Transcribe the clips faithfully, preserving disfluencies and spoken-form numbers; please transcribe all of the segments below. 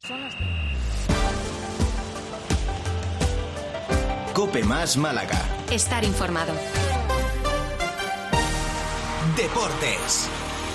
COPE más Málaga. Estar informado. Deportes.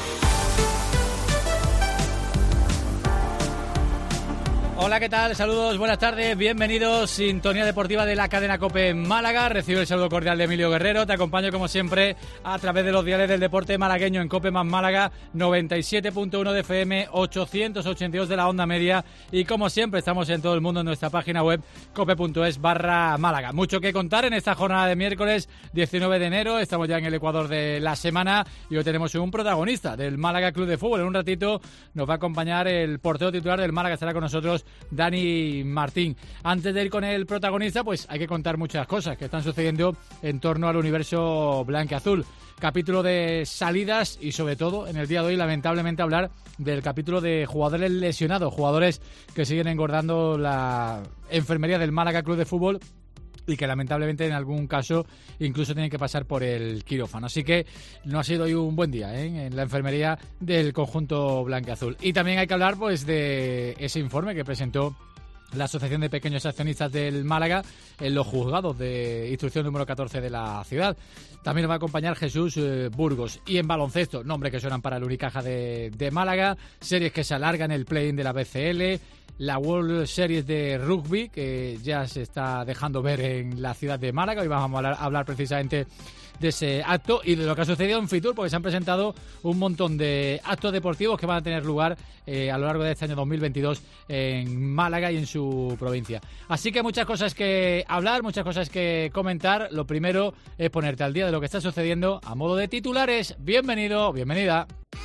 Hola, ¿qué tal? Saludos, buenas tardes, bienvenidos. Sintonía deportiva de la cadena COPE Málaga. Recibe el saludo cordial de Emilio Guerrero. Te acompaño, como siempre, a través de los diales del deporte malagueño en COPE más Málaga, noventa y siete punto uno de F M, ochocientos ochenta y dos de la onda media. Y como siempre, estamos en todo el mundo en nuestra página web, cope.es barra Málaga. Mucho que contar en esta jornada de miércoles diecinueve de enero. Estamos ya en el Ecuador de la semana y hoy tenemos un protagonista del Málaga Club de Fútbol. En un ratito nos va a acompañar el portero titular del Málaga, estará con nosotros Dani Martín. Antes de ir con el protagonista, pues hay que contar muchas cosas que están sucediendo en torno al universo blanquiazul. Capítulo de salidas y, sobre todo, en el día de hoy, lamentablemente, hablar del capítulo de jugadores lesionados, jugadores que siguen engordando la enfermería del Málaga Club de Fútbol y que lamentablemente en algún caso incluso tienen que pasar por el quirófano. Así que no ha sido hoy un buen día, ¿eh?, en la enfermería del conjunto blanquiazul. Y también hay que hablar pues de ese informe que presentó la Asociación de Pequeños Accionistas del Málaga en los juzgados de instrucción número catorce de la ciudad. También nos va a acompañar Jesús eh, Burgos. Y en baloncesto, nombres que suenan para el Unicaja de, de Málaga, series que se alargan, el play-in de la B C L, la World Series de Rugby, que ya se está dejando ver en la ciudad de Málaga. Hoy vamos a hablar, a hablar precisamente de ese acto y de lo que ha sucedido en Fitur, porque se han presentado un montón de actos deportivos que van a tener lugar eh, a lo largo de este año dos mil veintidós en Málaga y en su provincia. Así que muchas cosas que hablar, muchas cosas que comentar. Lo primero es ponerte al día de lo que está sucediendo a modo de titulares. Bienvenido, bienvenida.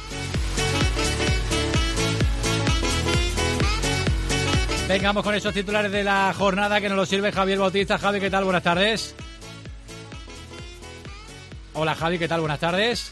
Vengamos con esos titulares de la jornada que nos los sirve Javier Bautista. Javi, ¿qué tal? Buenas tardes. Hola, Javi, ¿qué tal? Buenas tardes.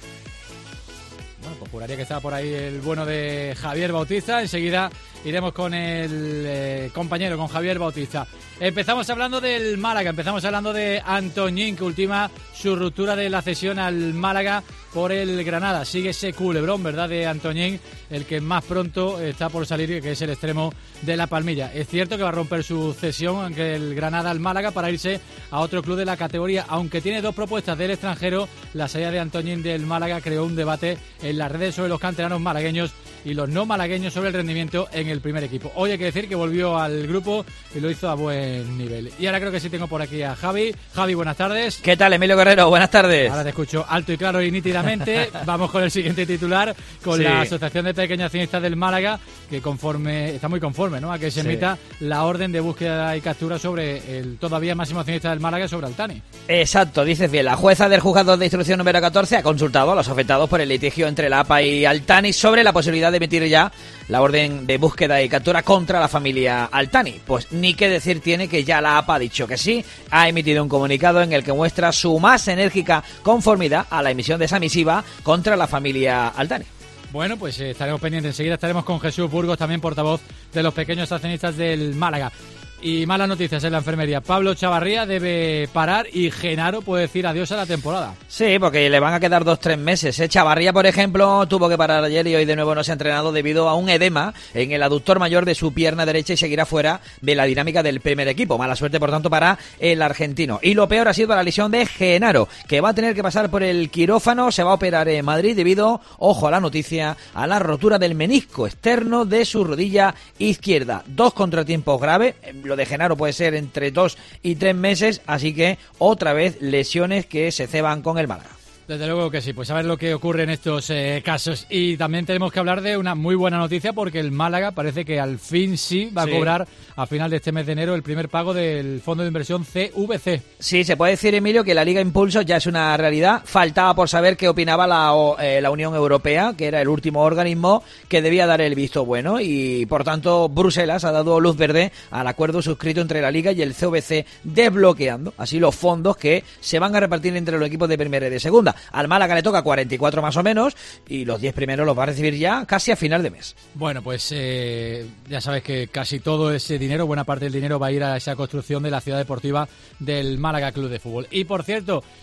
Bueno, pues juraría que está por ahí el bueno de Javier Bautista. Enseguida iremos con el eh, compañero, con Javier Bautista. Empezamos hablando del Málaga, empezamos hablando de Antoñín, que ultima su ruptura de la cesión al Málaga por el Granada. Sigue ese culebrón, ¿verdad?, de Antoñín, el que más pronto está por salir, que es el extremo de La Palmilla. Es cierto que va a romper su cesión, aunque el Granada al Málaga, para irse a otro club de la categoría. Aunque tiene dos propuestas del extranjero, la salida de Antoñín del Málaga creó un debate en las redes sobre los canteranos malagueños y los no malagueños sobre el rendimiento en el primer equipo. Hoy hay que decir que volvió al grupo y lo hizo a buen nivel. Y ahora creo que sí tengo por aquí a Javi. Javi, buenas tardes. ¿Qué tal, Emilio Guerrero? Buenas tardes. Ahora te escucho alto y claro y nítidamente. Vamos con el siguiente titular, con sí. La Asociación de Pequeños Accionistas del Málaga, que conforme está muy conforme, ¿no?, a que se sí. emita la orden de búsqueda y captura sobre el todavía máximo accionista del Málaga, sobre Altani. Exacto, dices bien. La jueza del juzgado de instrucción número catorce ha consultado a los afectados por el litigio entre la A P A y Altani sobre la posibilidad de emitir ya la orden de búsqueda y captura contra la familia Altani. Pues ni qué decir tiene que ya la A P A ha dicho que sí, ha emitido un comunicado en el que muestra su más enérgica conformidad a la emisión de esa misiva contra la familia Altani. Bueno, pues eh, estaremos pendientes. Enseguida estaremos con Jesús Burgos, también portavoz de los pequeños accionistas del Málaga. Y malas noticias en la enfermería. Pablo Chavarría debe parar y Genaro puede decir adiós a la temporada. Sí, porque le van a quedar dos, tres meses. ¿eh? Chavarría, por ejemplo, tuvo que parar ayer y hoy de nuevo no se ha entrenado debido a un edema en el aductor mayor de su pierna derecha y seguirá fuera de la dinámica del primer equipo. Mala suerte, por tanto, para el argentino. Y lo peor ha sido la lesión de Genaro, que va a tener que pasar por el quirófano. Se va a operar en Madrid debido, ojo a la noticia, a la rotura del menisco externo de su rodilla izquierda. Dos contratiempos graves. Lo de Genaro puede ser entre dos y tres meses, así que otra vez lesiones que se ceban con el Málaga. Desde luego que sí, pues a ver lo que ocurre en estos eh, casos. Y también tenemos que hablar de una muy buena noticia, porque el Málaga parece que al fin sí va a sí. cobrar a final de este mes de enero el primer pago del Fondo de Inversión C V C. Sí, se puede decir, Emilio, que la Liga Impulso ya es una realidad. Faltaba por saber qué opinaba la, eh, la Unión Europea, que era el último organismo que debía dar el visto bueno, y por tanto Bruselas ha dado luz verde al acuerdo suscrito entre la Liga y el C V C, desbloqueando así los fondos que se van a repartir entre los equipos de primera y de segunda. Al Málaga le toca cuarenta y cuatro más o menos, y los diez primeros los va a recibir ya casi a final de mes. Bueno, pues eh, ya sabes que casi todo ese dinero, buena parte del dinero, va a ir a esa construcción de la ciudad deportiva del Málaga Club de Fútbol. Y por cierto,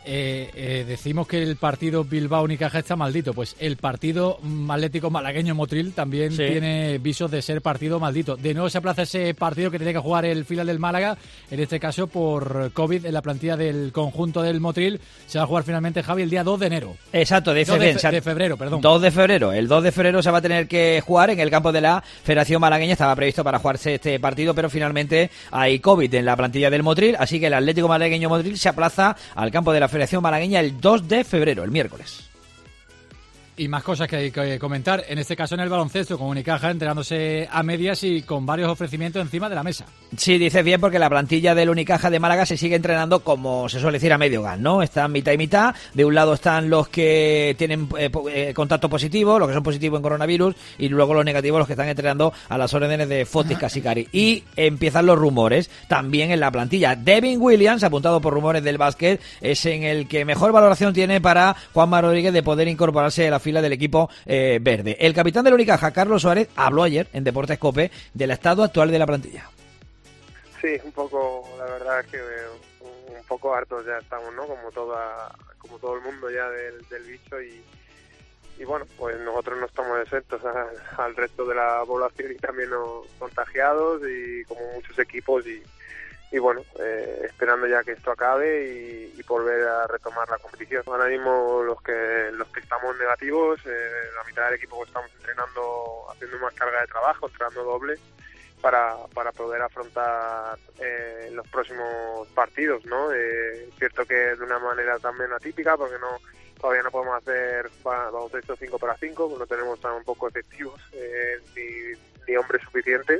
Eh, eh, decimos que el partido Bilbao-Unicaja está maldito, pues el partido Atlético Malagueño-Motril también sí. tiene visos de ser partido maldito. De nuevo se aplaza ese partido que tiene que jugar el filial del Málaga, en este caso por COVID en la plantilla del conjunto del Motril. Se va a jugar finalmente, Javi, el día dos de enero. Exacto, de, no, de, fe, de febrero, perdón. dos de febrero. El dos de febrero se va a tener que jugar en el campo de la Federación Malagueña. Estaba previsto para jugarse este partido, pero finalmente hay COVID en la plantilla del Motril, así que el Atlético Malagueño-Motril se aplaza al campo de la Federación Malagueña el dos de febrero, el miércoles. Y más cosas que hay que comentar, en este caso en el baloncesto, con Unicaja entrenándose a medias y con varios ofrecimientos encima de la mesa. Sí, dices bien, porque la plantilla del Unicaja de Málaga se sigue entrenando, como se suele decir, a medio gas, ¿no? Están mitad y mitad. De un lado están los que tienen eh, eh, contacto positivo, los que son positivos en coronavirus, y luego los negativos, los que están entrenando a las órdenes de Fotis Casicari. Y empiezan los rumores también en la plantilla. Devin Williams, apuntado por rumores del básquet, es en el que mejor valoración tiene para Juanma Rodríguez de poder incorporarse a la fila del equipo eh, verde. El capitán del Unicaja, Carlos Suárez, habló ayer en Deportes COPE del estado actual de la plantilla. Sí, un poco, la verdad es que un poco hartos ya estamos, ¿no? Como toda, como todo el mundo ya del, del bicho y, y bueno, pues nosotros no estamos exentos al, al resto de la población y también nos contagiados y como muchos equipos y y bueno, eh, esperando ya que esto acabe y, y volver a retomar la competición. Ahora mismo los que los que estamos negativos, eh, la mitad del equipo que estamos entrenando, haciendo más carga de trabajo, entrenando doble para para poder afrontar eh, los próximos partidos, ¿no? Eh, cierto que de una manera también atípica, porque no todavía no podemos hacer baloncesto cinco para cinco, no tenemos tampoco efectivos eh, ni, ni hombres suficientes.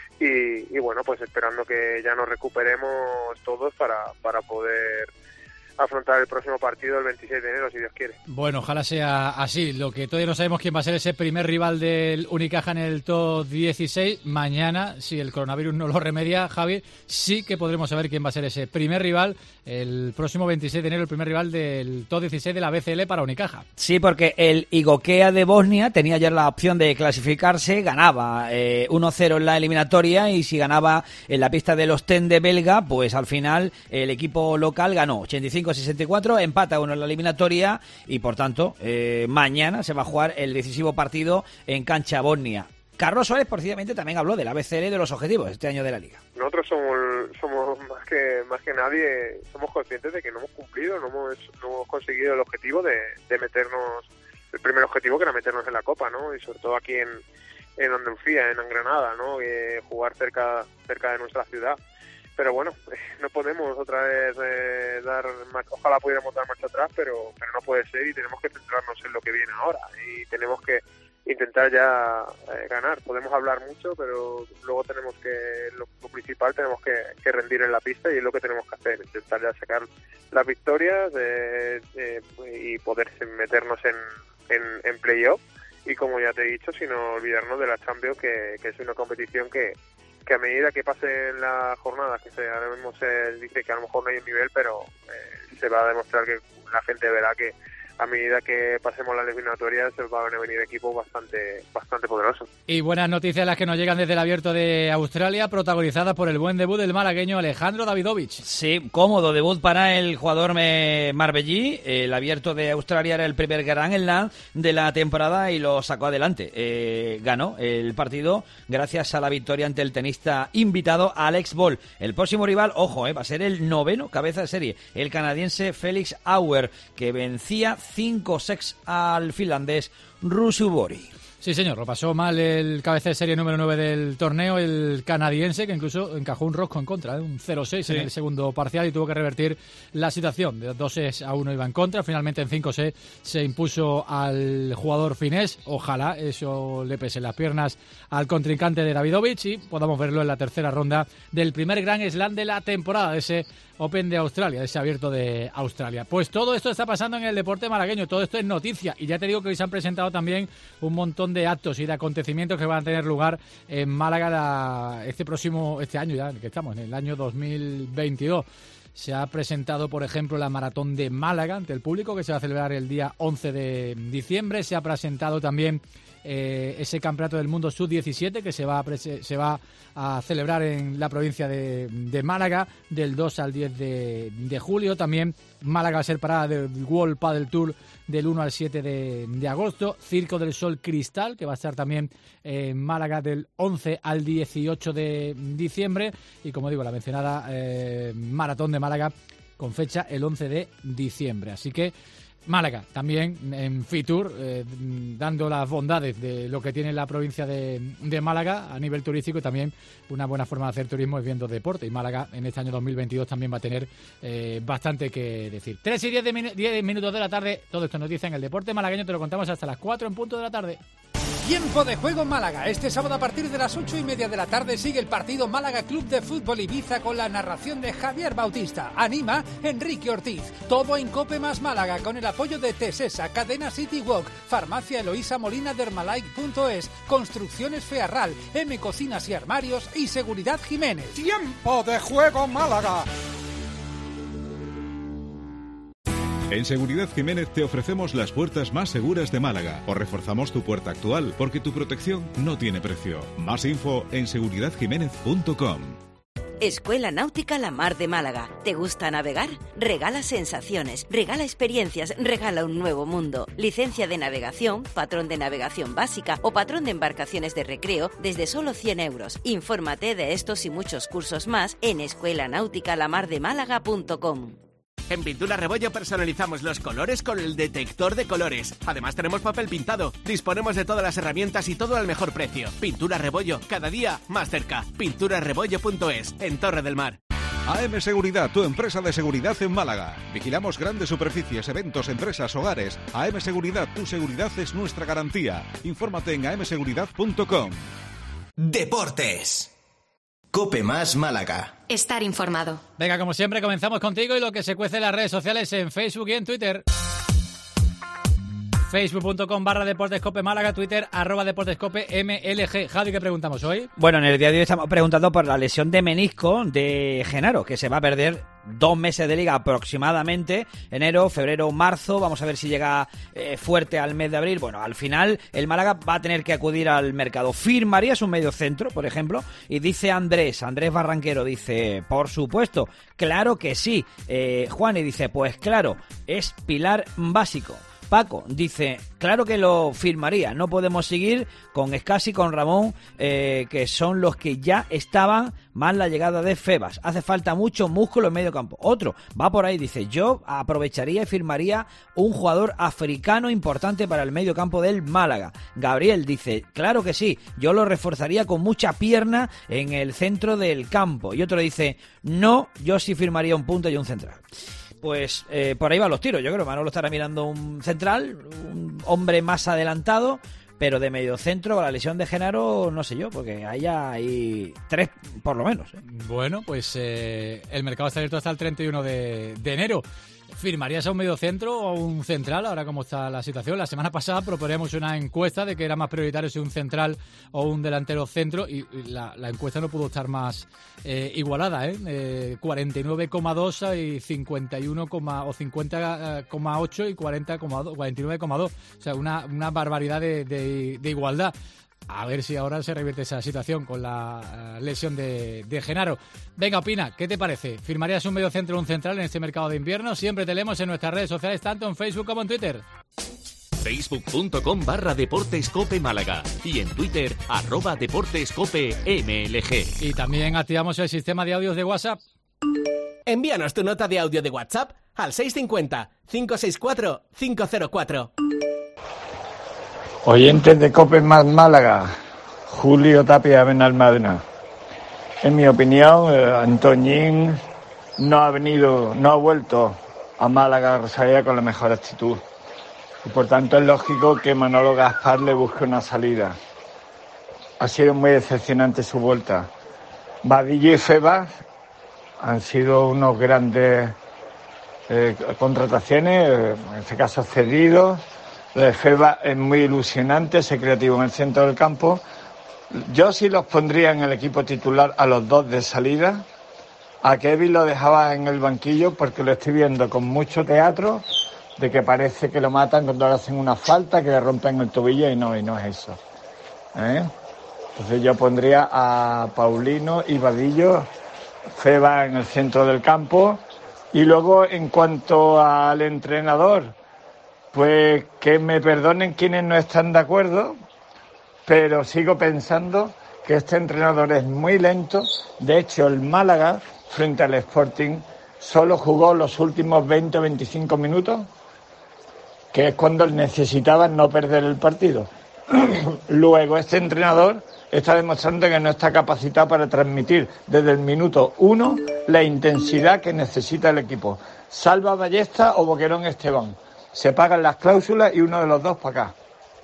Y, y bueno, pues esperando que ya nos recuperemos todos para, para poder afrontar el próximo partido el veintiséis de enero, si Dios quiere. Bueno, ojalá sea así. Lo que todavía no sabemos quién va a ser ese primer rival del Unicaja en el top dieciséis. Mañana, si el coronavirus no lo remedia, Javi, sí que podremos saber quién va a ser ese primer rival el próximo veintiséis de enero, el primer rival del top dieciséis de la B C L para Unicaja. Sí, porque el Igokea de Bosnia tenía ayer la opción de clasificarse, ganaba eh, uno cero en la eliminatoria y si ganaba en la pista de los Ostende belga, pues al final el equipo local ganó ochenta y cinco a sesenta y cuatro, empata uno en la eliminatoria y por tanto eh, mañana se va a jugar el decisivo partido en cancha Bosnia. Carlos Suárez, precisamente, también habló de la B C L y de los objetivos este año de la Liga. Nosotros somos somos más que más que nadie, somos conscientes de que no hemos cumplido, no hemos, no hemos conseguido el objetivo de, de meternos, el primer objetivo que era meternos en la Copa, ¿no? Y sobre todo aquí en, en Andalucía, en Granada, ¿no? Eh, jugar cerca cerca de nuestra ciudad. Pero bueno, no podemos otra vez eh, dar, ojalá pudiéramos dar marcha atrás, pero pero no puede ser y tenemos que centrarnos en lo que viene ahora y tenemos que intentar ya eh, ganar. Podemos hablar mucho, pero luego tenemos que, lo, lo principal tenemos que, que rendir en la pista y es lo que tenemos que hacer, intentar ya sacar las victorias eh, eh, y poder meternos en, en, en playoff y como ya te he dicho, sin olvidarnos de la Champions, que, que es una competición que que a medida que pasen las jornadas, que se, ahora mismo se dice que a lo mejor no hay un nivel, pero eh, se va a demostrar que la gente verá que a medida que pasemos las eliminatorias se van a venir equipos bastante bastante poderosos. Y buenas noticias las que nos llegan desde el Abierto de Australia, protagonizadas por el buen debut del malagueño Alejandro Davidovich. Sí, cómodo debut para el jugador marbellí. El Abierto de Australia era el primer Grand Slam de la temporada y lo sacó adelante. Eh, ganó el partido gracias a la victoria ante el tenista invitado Alex Ball. El próximo rival, ojo, eh, va a ser el noveno cabeza de serie, el canadiense Felix Auer, que vencía cinco sets al finlandés Rusubori. Sí, señor, lo pasó mal el cabeza de serie número nueve del torneo, el canadiense, que incluso encajó un rosco en contra, ¿eh? un cero seis sí. en el segundo parcial y tuvo que revertir la situación. De dos sets a uno iba en contra, finalmente en cinco sets se impuso al jugador finés. Ojalá eso le pese las piernas al contrincante de Davidovich y podamos verlo en la tercera ronda del primer Grand Slam de la temporada, de ese Open de Australia, de ese Abierto de Australia. Pues todo esto está pasando en el deporte malagueño, todo esto es noticia y ya te digo que hoy se han presentado también un montón de actos y de acontecimientos que van a tener lugar en Málaga la, este próximo, este año ya, que estamos en el año dos mil veintidós. Se ha presentado, por ejemplo, la Maratón de Málaga ante el público, que se va a celebrar el día once de diciembre. Se ha presentado también eh, ese campeonato del mundo sub diecisiete que se va, a prese- se va a celebrar en la provincia de, de Málaga del dos al diez de, de julio. También Málaga va a ser parada del World Padel Tour del uno al siete de, de agosto. Circo del Sol Cristal, que va a estar también en Málaga del once al dieciocho de diciembre. Y como digo, la mencionada eh, Maratón de Málaga con fecha el once de diciembre. Así que Málaga también en Fitur, eh, dando las bondades de lo que tiene la provincia de, de Málaga a nivel turístico, y también una buena forma de hacer turismo es viendo deporte. Y Málaga en este año dos mil veintidós también va a tener eh, bastante que decir. tres y diez, de min- diez minutos de la tarde, todo esto nos dice en el deporte malagueño, te lo contamos hasta las cuatro en punto de la tarde. Tiempo de juego Málaga. Este sábado a partir de las ocho y media de la tarde sigue el partido Málaga Club de Fútbol Ibiza con la narración de Javier Bautista. Anima Enrique Ortiz. Todo en Cope más Málaga con el apoyo de Tesesa, Cadena City Walk, Farmacia Eloísa Molina Dermalike punto es, Construcciones Fearral, M Cocinas y Armarios y Seguridad Jiménez. Tiempo de juego Málaga. En Seguridad Jiménez te ofrecemos las puertas más seguras de Málaga. O reforzamos tu puerta actual, porque tu protección no tiene precio. Más info en seguridad jiménez punto com. Escuela Náutica La Mar de Málaga. ¿Te gusta navegar? Regala sensaciones, regala experiencias, regala un nuevo mundo. Licencia de navegación, patrón de navegación básica o patrón de embarcaciones de recreo desde solo cien euros. Infórmate de estos y muchos cursos más en escuela náutica la mar de málaga punto com. En Pintura Rebollo personalizamos los colores con el detector de colores. Además tenemos papel pintado. Disponemos de todas las herramientas y todo al mejor precio. Pintura Rebollo, cada día más cerca. pintura rebollo punto es, en Torre del Mar. A M Seguridad, tu empresa de seguridad en Málaga. Vigilamos grandes superficies, eventos, empresas, hogares. A M Seguridad, tu seguridad es nuestra garantía. Infórmate en a m seguridad punto com. Deportes. Cope más Málaga. Estar informado. Venga, como siempre, comenzamos contigo y lo que se cuece en las redes sociales en Facebook y en Twitter. facebook punto com barra Deportescope Málaga, Twitter, arroba Deportescope M L G. Javi, ¿qué preguntamos hoy? Bueno, en el día de hoy estamos preguntando por la lesión de menisco de Genaro, que se va a perder dos meses de liga aproximadamente, enero, febrero, marzo. Vamos a ver si llega eh, fuerte al mes de abril. Bueno, al final el Málaga va a tener que acudir al mercado. ¿Firmarías un medio centro, por ejemplo? Y dice Andrés, Andrés Barranquero, dice, por supuesto, claro que sí. Eh, Juan y dice, pues claro, es pilar básico. Paco dice, claro que lo firmaría, no podemos seguir con Escasi, con Ramón, eh, que son los que ya estaban, más la llegada de Febas. Hace falta mucho músculo en medio campo. Otro va por ahí, dice, yo aprovecharía y firmaría un jugador africano importante para el medio campo del Málaga. Gabriel dice, claro que sí, yo lo reforzaría con mucha pierna en el centro del campo. Y otro dice, no, yo sí firmaría un punta y un central. Pues eh, por ahí van los tiros. Yo creo que Manolo estará mirando un central, un hombre más adelantado, pero de medio centro con la lesión de Genaro, no sé yo, porque ahí hay tres por lo menos. ¿eh? Bueno, pues eh, el mercado está abierto hasta el treinta y uno de, de enero. ¿Firmarías a un medio centro o a un central ahora cómo está la situación? La semana pasada proponíamos una encuesta de que era más prioritario si un central o un delantero centro y la, la encuesta no pudo estar más eh, igualada, ¿eh? eh cuarenta y nueve coma dos y cincuenta y uno, o cincuenta coma ocho y cuarenta coma dos, cuarenta y nueve coma dos. O sea, una, una barbaridad de, de, de igualdad. A ver si ahora se revierte esa situación con la uh, lesión de, de Genaro. Venga, opina, ¿qué te parece? ¿Firmarías un medio centro o un central en este mercado de invierno? Siempre te leemos en nuestras redes sociales, tanto en Facebook como en Twitter. facebook punto com barra Deportescope Málaga y en Twitter, arroba Deportescope M L G. Y también activamos el sistema de audios de WhatsApp. Envíanos tu nota de audio de WhatsApp al seis cinco cero, cinco seis cuatro, cinco cero cuatro. Oyentes de Cope más Málaga, Julio Tapia Benalmádena. En mi opinión, eh, Antoñín no ha venido, no ha vuelto a Málaga Rosalía con la mejor actitud. Y por tanto es lógico que Manolo Gaspar le busque una salida. Ha sido muy decepcionante su vuelta. Vadillo y Febas han sido unos grandes eh, contrataciones, eh, en este caso cedidos. Lo de Febas es muy ilusionante, ese creativo en el centro del campo. Yo sí los pondría en el equipo titular a los dos de salida. A Kevin lo dejaba en el banquillo porque lo estoy viendo con mucho teatro, de que parece que lo matan cuando le hacen una falta, que le rompen el tobillo y no, y no es eso. ¿Eh? Entonces yo pondría a Paulino y Vadillo, Feba en el centro del campo. Y luego, en cuanto al entrenador, pues que me perdonen quienes no están de acuerdo, pero sigo pensando que este entrenador es muy lento. De hecho, el Málaga, frente al Sporting, solo jugó los últimos veinte o veinticinco minutos, que es cuando necesitaban no perder el partido. Luego, este entrenador está demostrando que no está capacitado para transmitir desde el minuto uno la intensidad que necesita el equipo. Salva Ballesta o Boquerón Esteban. Se pagan las cláusulas y uno de los dos para acá.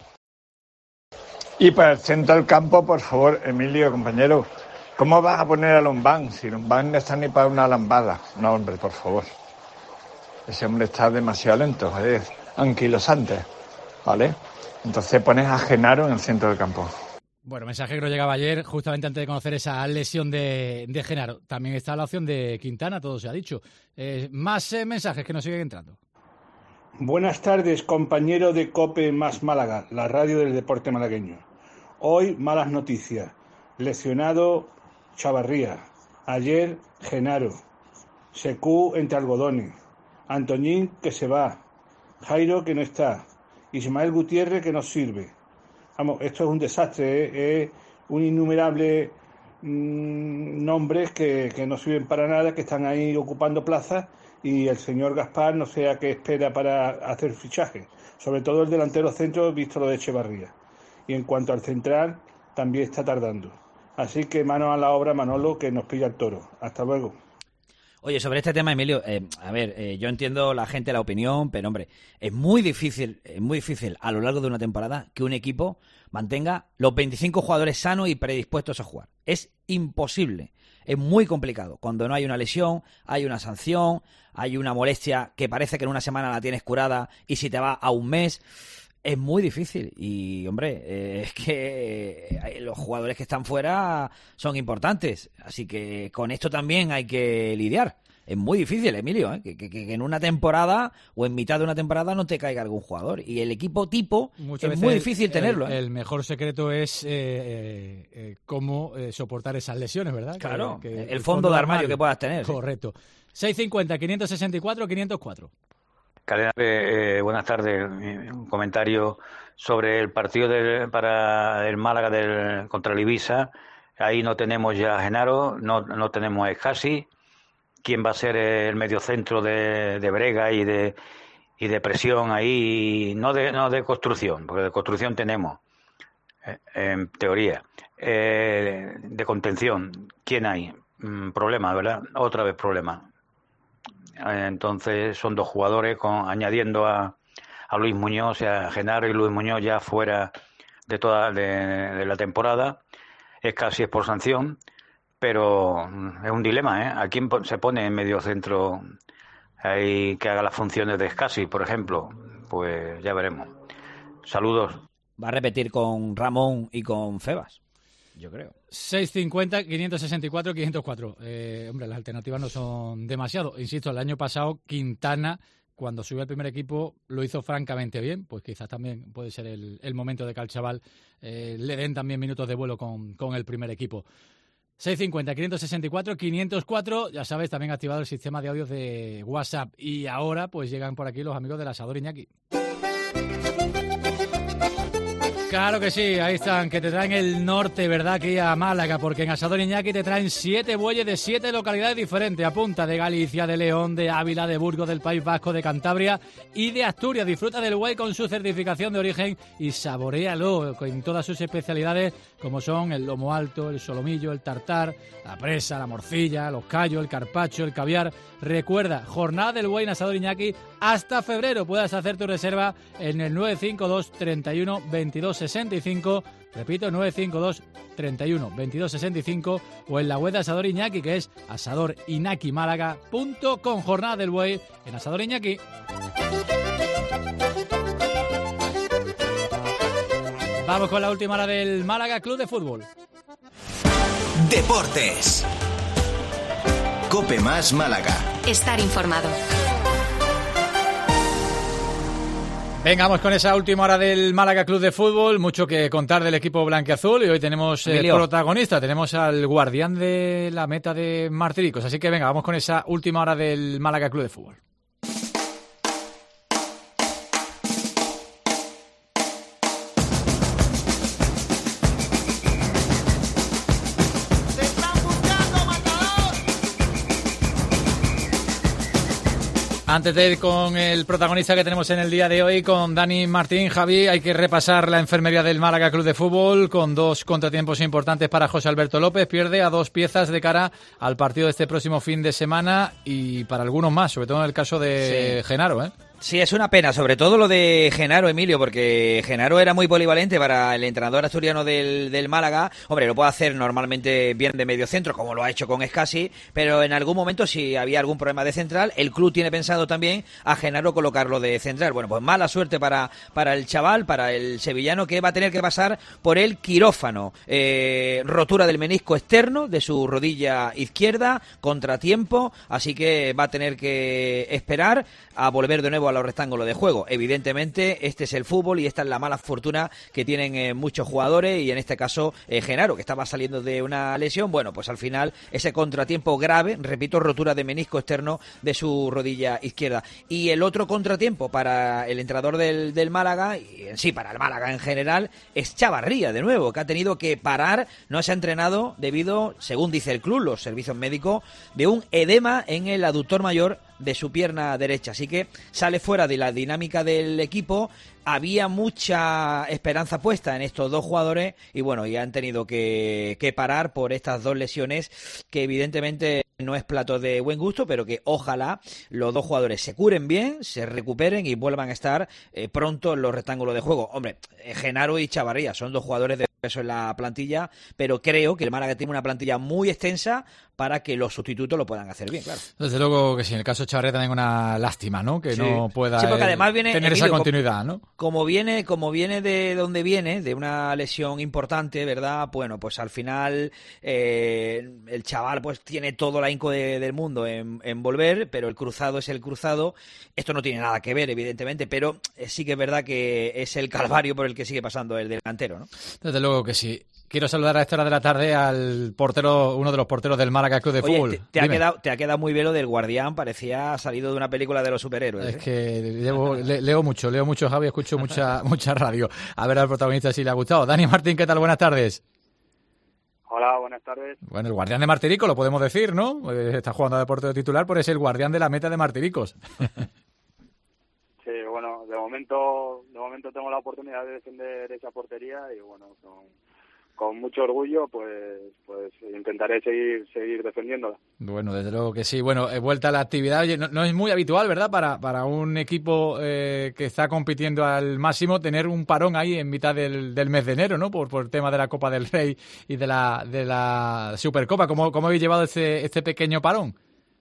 Y para el centro del campo, por favor, Emilio, compañero, ¿cómo vas a poner a Lombán? Si Lombán no está ni para una lambada. No, hombre, por favor. Ese hombre está demasiado lento, es anquilosante, ¿vale? Entonces pones a Genaro en el centro del campo. Bueno, mensaje que nos llegaba ayer, justamente antes de conocer esa lesión de, de Genaro. También está la opción de Quintana, todo se ha dicho. Eh, más eh, mensajes que nos siguen entrando. Buenas tardes, compañero de COPE más Málaga, la radio del deporte malagueño. Hoy, malas noticias. Lesionado Chavarría. Ayer, Genaro. Secú entre algodones. Antoñín, que se va. Jairo, que no está. Ismael Gutiérrez, que no sirve. Vamos, esto es un desastre, ¿eh? Es un innumerable mmm, nombres que, que no sirven para nada, que están ahí ocupando plazas, y el señor Gaspar no sé a qué espera para hacer fichaje, sobre todo el delantero centro, visto lo de Echevarría. Y en cuanto al central, también está tardando. Así que mano a la obra, Manolo, que nos pilla el toro. Hasta luego. Oye, sobre este tema, Emilio, eh, a ver, eh, yo entiendo la gente, la opinión, pero hombre, es muy difícil, es muy difícil a lo largo de una temporada que un equipo mantenga los veinticinco jugadores sanos y predispuestos a jugar. Es imposible, es muy complicado. Cuando no hay una lesión, hay una sanción, hay una molestia que parece que en una semana la tienes curada y si te va a un mes, es muy difícil. Y, hombre, eh, es que eh, los jugadores que están fuera son importantes. Así que con esto también hay que lidiar. Es muy difícil, Emilio, ¿eh? que, que, que en una temporada o en mitad de una temporada no te caiga algún jugador. Y el equipo tipo Muchas es muy difícil el, tenerlo. ¿eh? El mejor secreto es eh, eh, eh, cómo eh, soportar esas lesiones, ¿verdad? Claro, que, que, el, el fondo de armario, armario que puedas tener. Correcto. seiscientos cincuenta, quinientos sesenta y cuatro, quinientos cuatro. Cadena, eh, buenas tardes. Un comentario sobre el partido de, para el Málaga del, contra el Ibiza. Ahí no tenemos ya a Genaro, no, no tenemos a Escasi. ¿Quién va a ser el mediocentro de, de brega y de y de presión ahí? No de, no de construcción, porque de construcción tenemos, eh, en teoría. Eh, de contención, ¿quién hay? Mm, problema, ¿verdad? Otra vez problema. Entonces son dos jugadores con, añadiendo a, a Luis Muñoz, o sea, Genaro y Luis Muñoz ya fuera de toda de, de la temporada. Es casi es por sanción, pero es un dilema, ¿eh? ¿A quién se pone en medio centro ahí que haga las funciones de Scassi, por ejemplo? Pues ya veremos. Saludos. Va a repetir con Ramón y con Febas, yo creo. seiscientos cincuenta, quinientos sesenta y cuatro, quinientos cuatro. Eh, hombre, las alternativas no son demasiado. Insisto, el año pasado Quintana, cuando subió al primer equipo, lo hizo francamente bien. Pues quizás también puede ser el, el momento de que al chaval eh, le den también minutos de vuelo con, con el primer equipo. seiscientos cincuenta, quinientos sesenta y cuatro, quinientos cuatro. Ya sabes, también activado el sistema de audios de WhatsApp. Y ahora pues llegan por aquí los amigos del Asador Iñaki. Claro que sí, ahí están, que te traen el norte, ¿verdad? Aquí a Málaga, porque en Asador Iñaki te traen siete bueyes de siete localidades diferentes. Apunta de Galicia, de León, de Ávila, de Burgos, del País Vasco, de Cantabria y de Asturias. Disfruta del buey con su certificación de origen y saboréalo con todas sus especialidades, como son el lomo alto, el solomillo, el tartar, la presa, la morcilla, los callos, el carpaccio, el caviar. Recuerda, jornada del buey en Asador Iñaki hasta febrero. Puedes hacer tu reserva en el nueve cinco dos, treinta y uno, veintidós sesenta y cinco. Repito, nueve cinco dos, treinta y uno, veintidós sesenta y cinco, o en la web de Asador Iñaki, que es asador iñaki málaga punto com. Jornada del buey en Asador Iñaki. Vamos con la última hora del Málaga Club de Fútbol. Deportes. Cope más Málaga. Estar informado. Venga, vamos con esa última hora del Málaga Club de Fútbol. Mucho que contar del equipo blanquiazul y hoy tenemos eh, protagonista. Tenemos al guardián de la meta de Martiricos. Así que venga, vamos con esa última hora del Málaga Club de Fútbol. Antes de ir con el protagonista que tenemos en el día de hoy, con Dani Martín, Javi, hay que repasar la enfermería del Málaga Club de Fútbol con dos contratiempos importantes para José Alberto López. Pierde a dos piezas de cara al partido de este próximo fin de semana y para algunos más, sobre todo en el caso de sí. Genaro, ¿eh? Sí, es una pena, sobre todo lo de Genaro, Emilio, porque Genaro era muy polivalente para el entrenador asturiano del, del Málaga. Hombre, lo puede hacer normalmente bien de medio centro, como lo ha hecho con Escasi, pero en algún momento, si había algún problema de central, el club tiene pensado también a Genaro colocarlo de central. Bueno, pues mala suerte para, para el chaval, para el sevillano, que va a tener que pasar por el quirófano. Eh, rotura del menisco externo de su rodilla izquierda, contratiempo, así que va a tener que esperar a volver de nuevo a los rectángulos de juego. Evidentemente, este es el fútbol y esta es la mala fortuna que tienen eh, muchos jugadores y en este caso eh, Genaro, que estaba saliendo de una lesión. Bueno, pues al final ese contratiempo grave, repito, rotura de menisco externo de su rodilla izquierda. Y el otro contratiempo para el entrenador del, del Málaga, y en sí para el Málaga en general, es Chavarría, de nuevo, que ha tenido que parar, no se ha entrenado debido, según dice el club, los servicios médicos, de un edema en el aductor mayor de su pierna derecha, así que sale fuera de la dinámica del equipo. Había mucha esperanza puesta en estos dos jugadores y bueno, ya han tenido que, que parar por estas dos lesiones que evidentemente no es plato de buen gusto, pero que ojalá los dos jugadores se curen bien, se recuperen y vuelvan a estar eh, pronto en los rectángulos de juego. Hombre, Genaro y Chavarría son dos jugadores de peso en la plantilla, pero creo que el Málaga tiene una plantilla muy extensa para que los sustitutos lo puedan hacer bien, claro. Desde luego que sí, en el caso de Chavarría también una lástima, ¿no? Que sí. no pueda sí, porque además viene, tener Emilio, esa continuidad, ¿no? Como viene, como viene de donde viene, de una lesión importante, ¿verdad? Bueno, pues al final eh, el chaval pues tiene todo el ahínco de, del mundo en, en volver, pero el cruzado es el cruzado. Esto no tiene nada que ver, evidentemente, pero sí que es verdad que es el calvario por el que sigue pasando el delantero, ¿no? Desde luego que sí. Quiero saludar a esta hora de la tarde al portero, uno de los porteros del Málaga Club de Oye, Fútbol. Te, te, ha quedado, te ha quedado muy bien lo del guardián, parecía salido de una película de los superhéroes. Es ¿eh? que leo, le, leo mucho, leo mucho, Javi, escucho mucha mucha radio. A ver al protagonista si le ha gustado. Dani Martín, ¿qué tal? Buenas tardes. Hola, buenas tardes. Bueno, el guardián de Martiricos, lo podemos decir, ¿no? Está jugando de portero titular, pero es el guardián de la meta de Martiricos. Sí, bueno, de momento, de momento tengo la oportunidad de defender esa portería y bueno, con, con mucho orgullo, pues, pues intentaré seguir, seguir defendiéndola. Bueno, desde luego que sí. Bueno, eh, vuelta a la actividad. Oye, no, no es muy habitual, ¿verdad? Para, para un equipo eh, que está compitiendo al máximo, tener un parón ahí en mitad del, del mes de enero, ¿no? Por, por el tema de la Copa del Rey y de la, de la Supercopa. ¿Cómo, cómo habéis llevado este, este pequeño parón?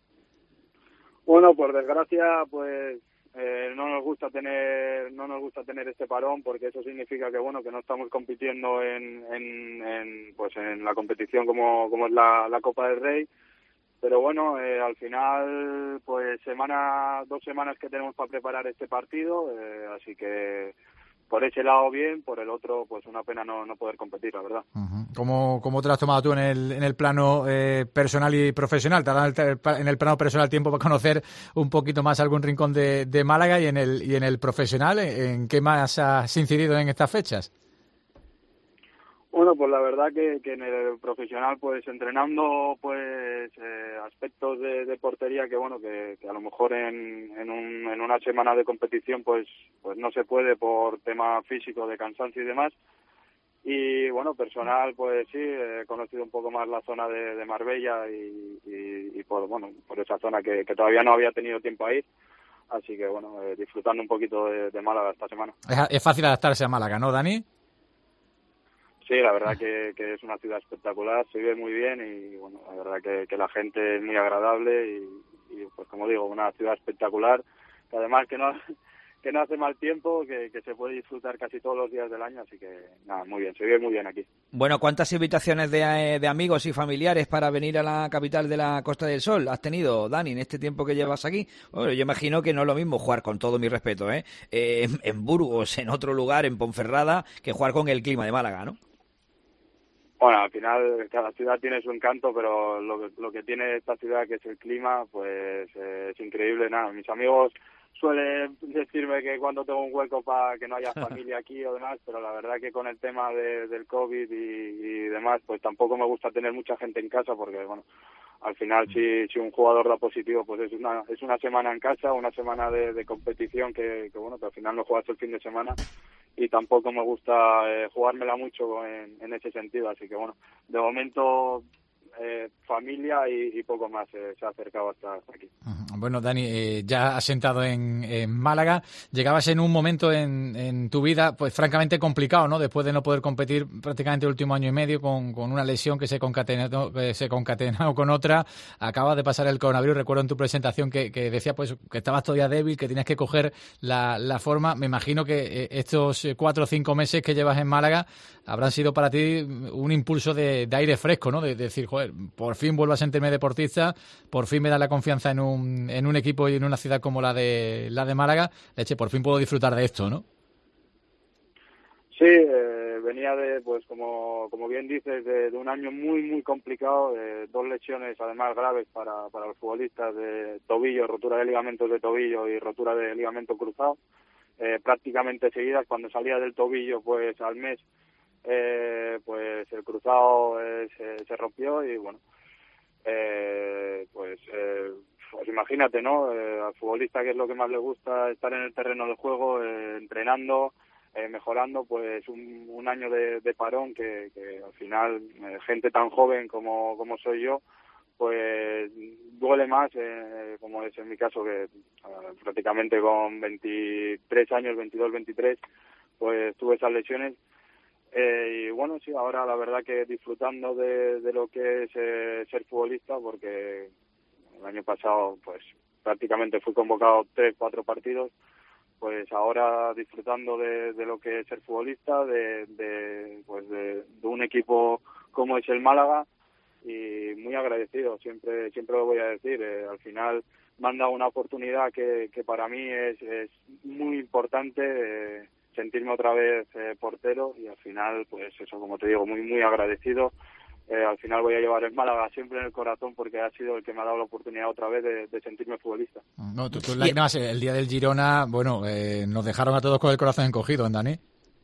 Bueno, por desgracia, pues eh, no nos gusta tener no nos gusta tener este parón porque eso significa que bueno que no estamos compitiendo en, en, en pues en la competición como como es la, la Copa del Rey, pero bueno eh, al final pues semana dos semanas que tenemos para preparar este partido, eh, así que por ese lado bien, por el otro pues una pena no, no poder competir, la verdad. Uh-huh. ¿Cómo, ¿Cómo te lo has tomado tú en el, en el plano eh, personal y profesional? ¿Te ha dado el, en el plano personal tiempo para conocer un poquito más algún rincón de, de Málaga y en el y en el profesional? ¿En qué más has incidido en estas fechas? Bueno, pues la verdad que, que en el profesional, pues entrenando pues eh, aspectos de, de portería que bueno que, que a lo mejor en, en, un, en una semana de competición pues pues no se puede por tema físico de cansancio y demás. Y bueno, personal pues sí, he conocido un poco más la zona de, de Marbella y, y, y por bueno por esa zona que, que todavía no había tenido tiempo a ir. Así que bueno, eh, disfrutando un poquito de, de Málaga esta semana. Es, es fácil adaptarse a Málaga, ¿no, Dani? Sí, la verdad que, que es una ciudad espectacular, se vive muy bien y bueno, la verdad que, que la gente es muy agradable y, y pues como digo, una ciudad espectacular, que además que no que no hace mal tiempo, que, que se puede disfrutar casi todos los días del año, así que nada, muy bien, se vive muy bien aquí. Bueno, ¿cuántas invitaciones de, de amigos y familiares para venir a la capital de la Costa del Sol has tenido, Dani, en este tiempo que llevas aquí? Bueno, yo imagino que no es lo mismo jugar, con todo mi respeto, ¿eh? Eh, en Burgos, en otro lugar, en Ponferrada, que jugar con el clima de Málaga, ¿no? Bueno, al final cada ciudad tiene su encanto, pero lo que, lo que tiene esta ciudad, que es el clima, pues eh, es increíble. Nada, mis amigos suelen decirme que cuando tengo un hueco para que no haya familia aquí o demás, pero la verdad que con el tema de, del COVID y, y demás, pues tampoco me gusta tener mucha gente en casa, porque bueno, al final si, si un jugador da positivo, pues es una es una semana en casa, una semana de, de competición que, que bueno, que al final no juegas el fin de semana, y tampoco me gusta eh, jugármela mucho en, en ese sentido, así que bueno, de momento eh, familia y, y poco más eh, se ha acercado hasta, hasta aquí. Bueno, Dani, eh, ya has sentado en, en Málaga, llegabas en un momento en, en tu vida, pues francamente complicado, ¿no? Después de no poder competir prácticamente el último año y medio con, con una lesión que se concatenó, que se concatenó con otra, acabas de pasar el coronavirus, recuerdo en tu presentación que, que decía pues que estabas todavía débil, que tenías que coger la, la forma. Me imagino que estos cuatro o cinco meses que llevas en Málaga habrán sido para ti un impulso de, de aire fresco, ¿no? De, de decir, joder, por fin vuelvo a sentirme deportista, por fin me da la confianza en un en un equipo y en una ciudad como la de la de Málaga, leche, por fin puedo disfrutar de esto, ¿no? Sí, eh, venía de, pues como como bien dices, de, de un año muy, muy complicado, de dos lesiones además graves para, para los futbolistas, de tobillo, rotura de ligamentos de tobillo y rotura de ligamento cruzado, eh, prácticamente seguidas. Cuando salía del tobillo, pues al mes, eh, pues el cruzado eh, se, se rompió y bueno, eh, pues... Eh, Pues imagínate, ¿no? Eh, al futbolista, que es lo que más le gusta, estar en el terreno de juego, eh, entrenando, eh, mejorando, pues un, un año de, de parón que, que al final, eh, gente tan joven como, como soy yo, pues duele más, eh, como es en mi caso, que eh, prácticamente con veintitrés años, veintidós, veintitrés, pues tuve esas lesiones. Eh, y bueno, sí, ahora la verdad que disfrutando de, de lo que es eh, ser futbolista, porque el año pasado pues prácticamente fui convocado tres, cuatro partidos, pues ahora disfrutando de, de lo que es ser futbolista, de, de pues de, de un equipo como es el Málaga, y muy agradecido, siempre siempre lo voy a decir, eh, al final me han dado una oportunidad que, que para mí es, es muy importante, eh, sentirme otra vez eh, portero, y al final pues eso, como te digo, muy muy agradecido. Eh, al final voy a llevar el Málaga siempre en el corazón, porque ha sido el que me ha dado la oportunidad otra vez de, de sentirme futbolista. No, tú, tú lágrimas, el día del Girona, bueno, eh, nos dejaron a todos con el corazón encogido, ¿eh, Dani?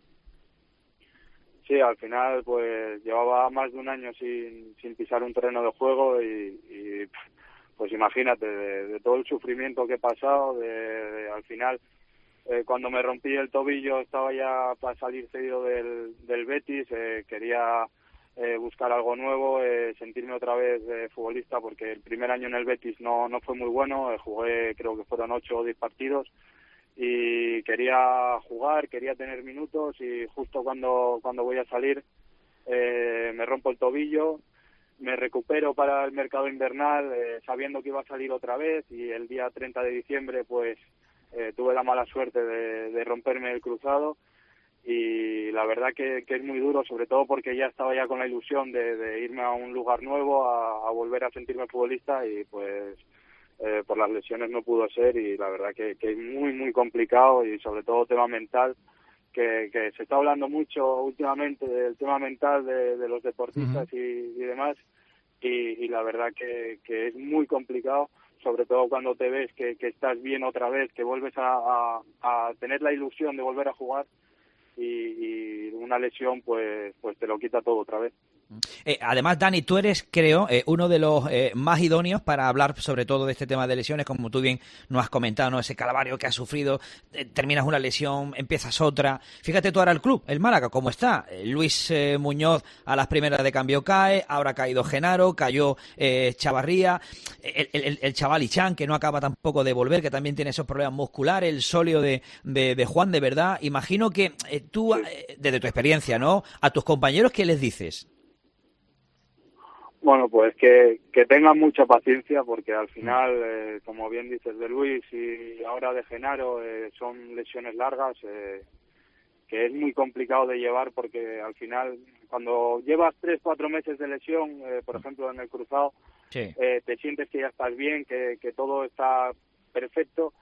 Sí, al final pues llevaba más de un año sin, sin pisar un terreno de juego y, y pues imagínate, de, de todo el sufrimiento que he pasado, de, de al final eh, cuando me rompí el tobillo estaba ya para salir cedido del, del Betis, eh, quería Eh, buscar algo nuevo, eh, sentirme otra vez eh, futbolista, porque el primer año en el Betis no no fue muy bueno, eh, jugué creo que fueron ocho o diez partidos y quería jugar, quería tener minutos, y justo cuando cuando voy a salir eh, me rompo el tobillo, me recupero para el mercado invernal eh, sabiendo que iba a salir otra vez, y el día treinta de diciembre pues eh, tuve la mala suerte de, de romperme el cruzado. Y la verdad que, que es muy duro, sobre todo porque ya estaba ya con la ilusión de, de irme a un lugar nuevo, a, a volver a sentirme futbolista, y pues eh, por las lesiones no pudo ser, y la verdad que, que es muy muy complicado, y sobre todo tema mental, que, que se está hablando mucho últimamente del tema mental de, de los deportistas uh-huh. y, y demás, y, y la verdad que, que es muy complicado, sobre todo cuando te ves que, que estás bien otra vez, que vuelves a, a, a tener la ilusión de volver a jugar, y, y una lesión pues pues te lo quita todo otra vez. Eh, además, Dani, tú eres, creo, eh, uno de los eh, más idóneos para hablar sobre todo de este tema de lesiones, como tú bien nos has comentado, ¿no? Ese calvario que has sufrido, eh, terminas una lesión, empiezas otra. Fíjate tú ahora el club, el Málaga, ¿cómo está? Eh, Luis eh, Muñoz a las primeras de cambio cae, ahora ha caído Genaro, cayó eh, Chavarría, el, el, el chaval Ichan, que no acaba tampoco de volver, que también tiene esos problemas musculares, el sóleo de, de, de Juan, de verdad. Imagino que eh, tú, eh, desde tu experiencia, ¿no? A tus compañeros, ¿qué les dices? Bueno, pues que, que tengan mucha paciencia porque al final, eh, como bien dices de Luis y ahora de Genaro, eh, son lesiones largas eh, que es muy complicado de llevar porque al final cuando llevas tres, cuatro meses de lesión, eh, por ejemplo en el cruzado, sí. eh, te sientes que ya estás bien, que, que todo está perfecto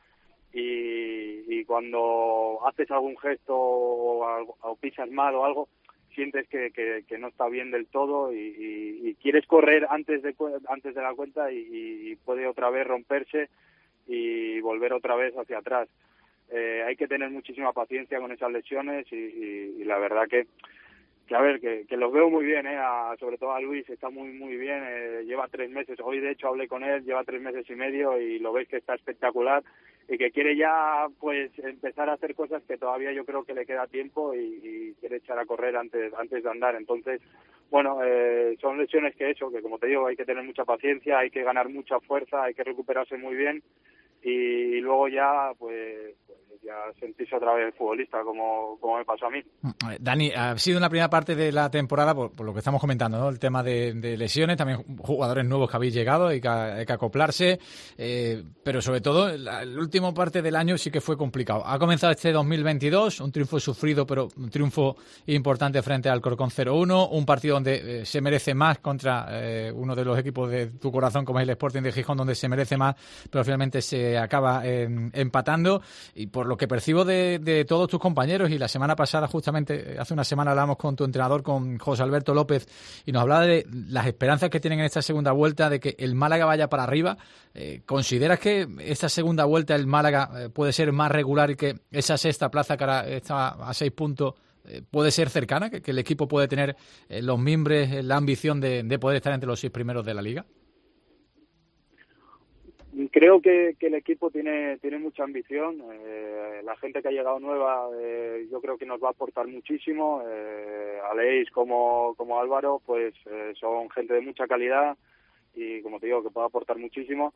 y, y cuando haces algún gesto o, algo, o pisas mal o algo, sientes que, que, que no está bien del todo y, y, y quieres correr antes de antes de la cuenta y, y puede otra vez romperse y volver otra vez hacia atrás. Eh, hay que tener muchísima paciencia con esas lesiones y, y, y la verdad que, que a ver, que, que los veo muy bien, eh, a, sobre todo a Luis, está muy muy bien, eh, lleva tres meses, hoy de hecho hablé con él, lleva tres meses y medio y lo veis que está espectacular y que quiere ya pues empezar a hacer cosas que todavía yo creo que le queda tiempo y, y quiere echar a correr antes antes de andar. Entonces, bueno, eh, son lesiones que eso, que como te digo, hay que tener mucha paciencia, hay que ganar mucha fuerza, hay que recuperarse muy bien y, y luego ya pues, pues ya sentirse otra vez futbolista como, como me pasó a mí. Dani, ha sido una primera parte de la temporada, por, por lo que estamos comentando, ¿no? El tema de, de lesiones, también jugadores nuevos que habéis llegado, hay que, hay que acoplarse, eh, pero sobre todo la, la última parte del año sí que fue complicado. Ha comenzado este dos mil veintidós, un triunfo sufrido, pero un triunfo importante frente al Corcón cero uno, un partido donde eh, se merece más contra eh, uno de los equipos de tu corazón, como es el Sporting de Gijón, donde se merece más, pero finalmente se acaba eh, empatando. Y por lo que percibo de, de todos tus compañeros, y la semana pasada, justamente hace una semana, hablamos con tu entrenador, con José Alberto López, y nos hablaba de las esperanzas que tienen en esta segunda vuelta, de que el Málaga vaya para arriba. Eh, ¿Consideras que esta segunda vuelta el Málaga eh, puede ser más regular y que esa sexta plaza, que ahora está a seis puntos, eh, puede ser cercana, que, que el equipo puede tener eh, los mimbres, eh, la ambición de, de poder estar entre los seis primeros de la Liga? Creo que, que el equipo tiene tiene mucha ambición. Eh, la gente que ha llegado nueva, eh, yo creo que nos va a aportar muchísimo. Eh, Aleix como como Álvaro, pues eh, son gente de mucha calidad y, como te digo, que puede aportar muchísimo.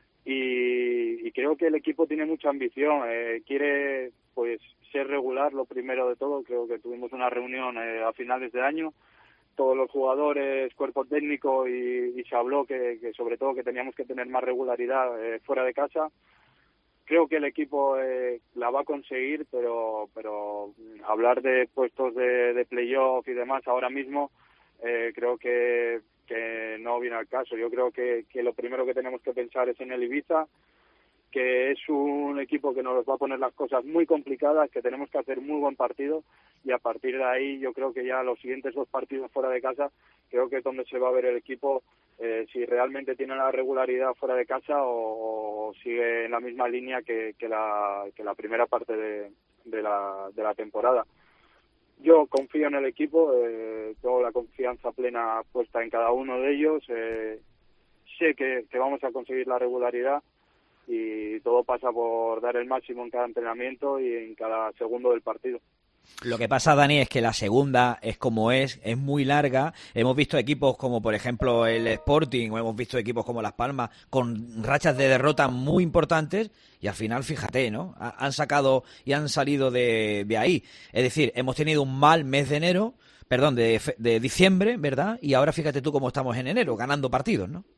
Y, y creo que el equipo tiene mucha ambición. Eh, quiere pues ser regular, lo primero de todo. Creo que tuvimos una reunión eh, a finales de año, todos los jugadores, cuerpo técnico y, y se habló que, que sobre todo que teníamos que tener más regularidad eh, fuera de casa. Creo que el equipo eh, la va a conseguir, pero pero hablar de puestos de, de playoff y demás ahora mismo eh, creo que, que no viene al caso. Yo creo que, que lo primero que tenemos que pensar es en el Ibiza, que es un equipo que nos va a poner las cosas muy complicadas, que tenemos que hacer muy buen partido y a partir de ahí yo creo que ya los siguientes dos partidos fuera de casa creo que es donde se va a ver el equipo eh, si realmente tiene la regularidad fuera de casa o, o sigue en la misma línea que, que, la, que la primera parte de, de, la, de la temporada. Yo confío en el equipo, eh, tengo la confianza plena puesta en cada uno de ellos, eh, sé que, que vamos a conseguir la regularidad y todo pasa por dar el máximo en cada entrenamiento y en cada segundo del partido. Lo que pasa, Dani, es que la segunda es como es, es muy larga. Hemos visto equipos como, por ejemplo, el Sporting, o hemos visto equipos como Las Palmas, con rachas de derrota muy importantes, y al final, fíjate, ¿no? Han sacado y han salido de, de ahí. Es decir, hemos tenido un mal mes de enero, perdón, de, de diciembre, ¿verdad? Y ahora fíjate tú cómo estamos en enero, ganando partidos, ¿no?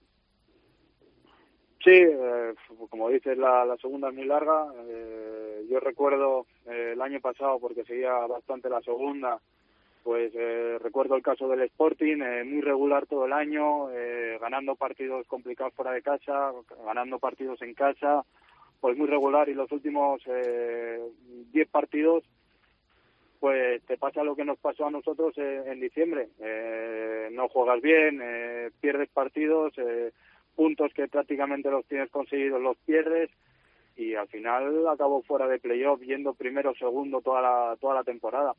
Sí, eh, como dices, la, la segunda es muy larga. Eh, yo recuerdo eh, el año pasado, porque seguía bastante la segunda, pues eh, recuerdo el caso del Sporting, eh, muy regular todo el año, eh, ganando partidos complicados fuera de casa, ganando partidos en casa, pues muy regular. Y los últimos eh, diez partidos, pues te pasa lo que nos pasó a nosotros eh, en diciembre. Eh, no juegas bien, eh, pierdes partidos, eh, puntos que prácticamente los tienes conseguidos los pierdes y al final acabó fuera de playoff yendo primero o segundo toda la toda la temporada.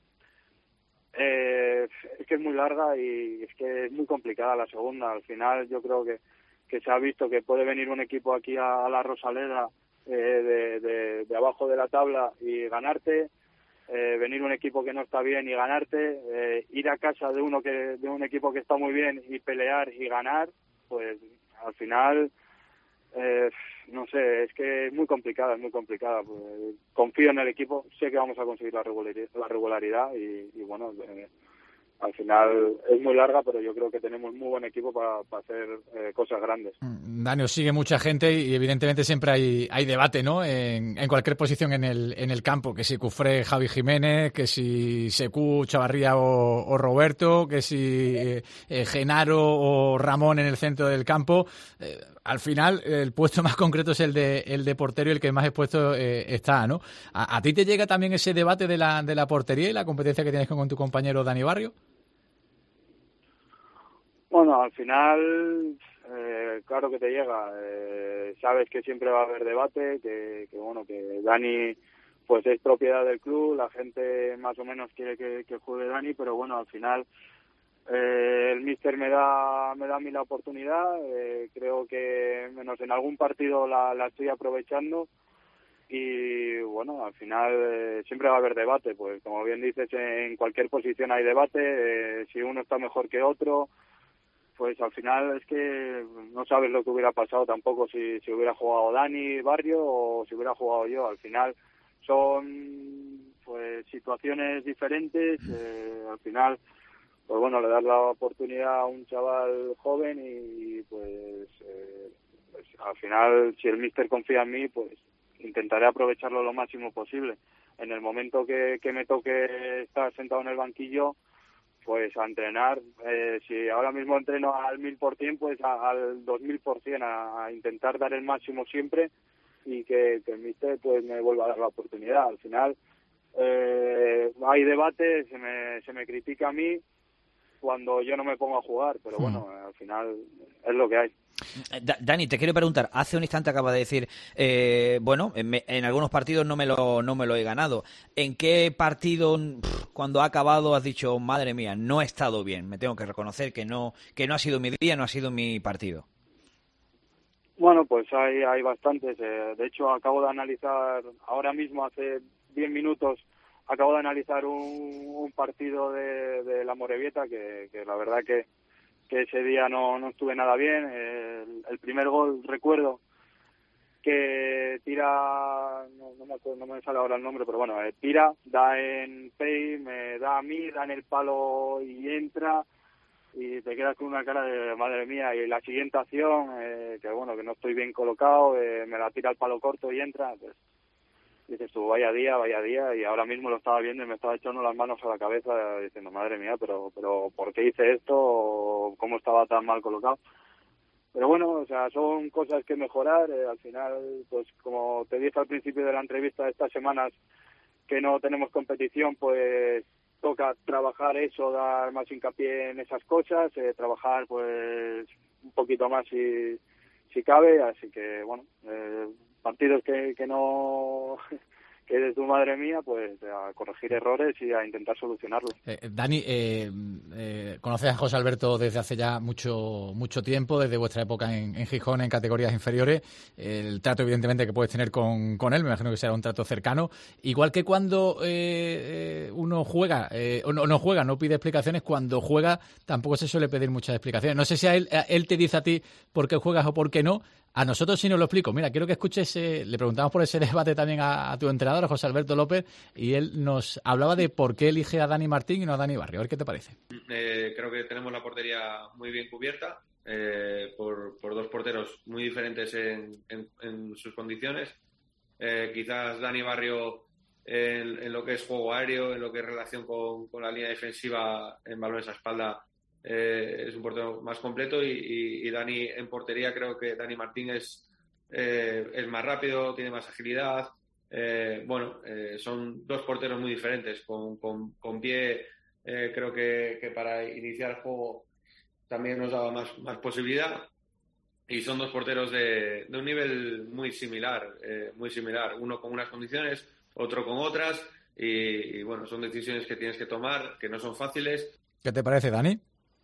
Eh, es que es muy larga y es que es muy complicada la segunda. Al final yo creo que, que se ha visto que puede venir un equipo aquí a, a la Rosaleda eh, de, de, de abajo de la tabla y ganarte, eh, venir un equipo que no está bien y ganarte, eh, ir a casa de uno que de un equipo que está muy bien y pelear y ganar, pues al final, eh, no sé, es que es muy complicada, es muy complicada. Pues, confío en el equipo, sé que vamos a conseguir la regularidad, la regularidad y, y bueno, eh, al final es muy larga, pero yo creo que tenemos muy buen equipo para, para hacer eh, cosas grandes. Dani, os sigue mucha gente y evidentemente siempre hay, hay debate, ¿no? En, en cualquier posición en el, en el campo, que si Cufré, Javi Jiménez, que si Secu, Chavarría o, o Roberto, que si eh, eh, Genaro o Ramón en el centro del campo. Eh, al final, el puesto más concreto es el de, el de portero y el que más expuesto eh, está, ¿no? ¿A, ¿A ti te llega también ese debate de la, de la portería y la competencia que tienes con, con tu compañero Dani Barrio? Bueno, al final, eh, claro que te llega. Eh, sabes que siempre va a haber debate, que, que bueno, que Dani pues es propiedad del club, la gente más o menos quiere que, que juegue Dani, pero bueno, al final eh, el míster me da me da a mí la oportunidad. Eh, creo que menos en algún partido la, la estoy aprovechando. Y bueno, al final eh, siempre va a haber debate, pues como bien dices, en cualquier posición hay debate. Eh, si uno está mejor que otro, pues al final es que no sabes lo que hubiera pasado tampoco si, si hubiera jugado Dani Barrio o si hubiera jugado yo. Al final son pues situaciones diferentes. Eh, al final, pues bueno, le das la oportunidad a un chaval joven y pues, eh, pues al final, si el míster confía en mí, pues intentaré aprovecharlo lo máximo posible. En el momento que, que me toque estar sentado en el banquillo, pues a entrenar. Eh, si ahora mismo entreno al mil por cien, pues a, al dos mil por cien, a, a intentar dar el máximo siempre y que, que el míster pues me vuelva a dar la oportunidad. Al final eh, hay debate, se me, se me critica a mí cuando yo no me pongo a jugar, pero bueno, al final es lo que hay. Dani, te quiero preguntar, hace un instante acaba de decir, eh, bueno, en, en algunos partidos no me lo no me lo he ganado. ¿En qué partido, cuando ha acabado, has dicho, madre mía, no he estado bien? Me tengo que reconocer que no que no ha sido mi día, no ha sido mi partido. Bueno, pues hay hay bastantes. Eh, de hecho, acabo de analizar, ahora mismo, hace diez minutos, acabo de analizar un, un partido de, de la Morevieta que, que la verdad que que ese día no, no estuve nada bien. El, el primer gol, recuerdo que tira, no, no, me acuerdo, no me sale ahora el nombre, pero bueno, eh, tira, da en Pei, me da a mí, da en el palo y entra, y te quedas con una cara de madre mía. Y la siguiente acción, eh, que bueno, que no estoy bien colocado, eh, me la tira al palo corto y entra, pues dices tú, vaya día, vaya día, y ahora mismo lo estaba viendo y me estaba echando las manos a la cabeza diciendo, madre mía, pero pero ¿por qué hice esto? ¿Cómo estaba tan mal colocado? Pero bueno, o sea, son cosas que mejorar. Eh, al final, pues como te dije al principio de la entrevista, estas semanas que no tenemos competición, pues toca trabajar eso, dar más hincapié en esas cosas, eh, trabajar pues un poquito más si, si cabe, así que bueno, eh, partidos que, que no que eres tu madre mía, pues a corregir errores y a intentar solucionarlos. Eh, Dani, eh, eh, conoces a José Alberto desde hace ya mucho mucho tiempo, desde vuestra época en, en Gijón, en categorías inferiores. El trato, evidentemente, que puedes tener con, con él, me imagino que será un trato cercano. Igual que cuando eh, uno juega, eh, o no, no juega, no pide explicaciones, cuando juega tampoco se suele pedir muchas explicaciones. No sé si a él, a él te dice a ti por qué juegas o por qué no. A nosotros sí nos lo explico. Mira, quiero que escuches, eh, le preguntamos por ese debate también a, a tu entrenador, a José Alberto López, y él nos hablaba de por qué elige a Dani Martín y no a Dani Barrio. A ver qué te parece. Eh, creo que tenemos la portería muy bien cubierta eh, por, por dos porteros muy diferentes en, en, en sus condiciones. Eh, quizás Dani Barrio en, en lo que es juego aéreo, en lo que es relación con, con la línea defensiva en balones a espalda, Eh, es un portero más completo y, y, y Dani en portería, creo que Dani Martín es, eh, es más rápido, tiene más agilidad. Eh, bueno, eh, son dos porteros muy diferentes. Con, con, con pie, eh, creo que, que para iniciar el juego también nos daba más, más posibilidad. Y son dos porteros de, de un nivel muy similar, eh, muy similar. Uno con unas condiciones, otro con otras. Y, y bueno, son decisiones que tienes que tomar, que no son fáciles. ¿Qué te parece, Dani?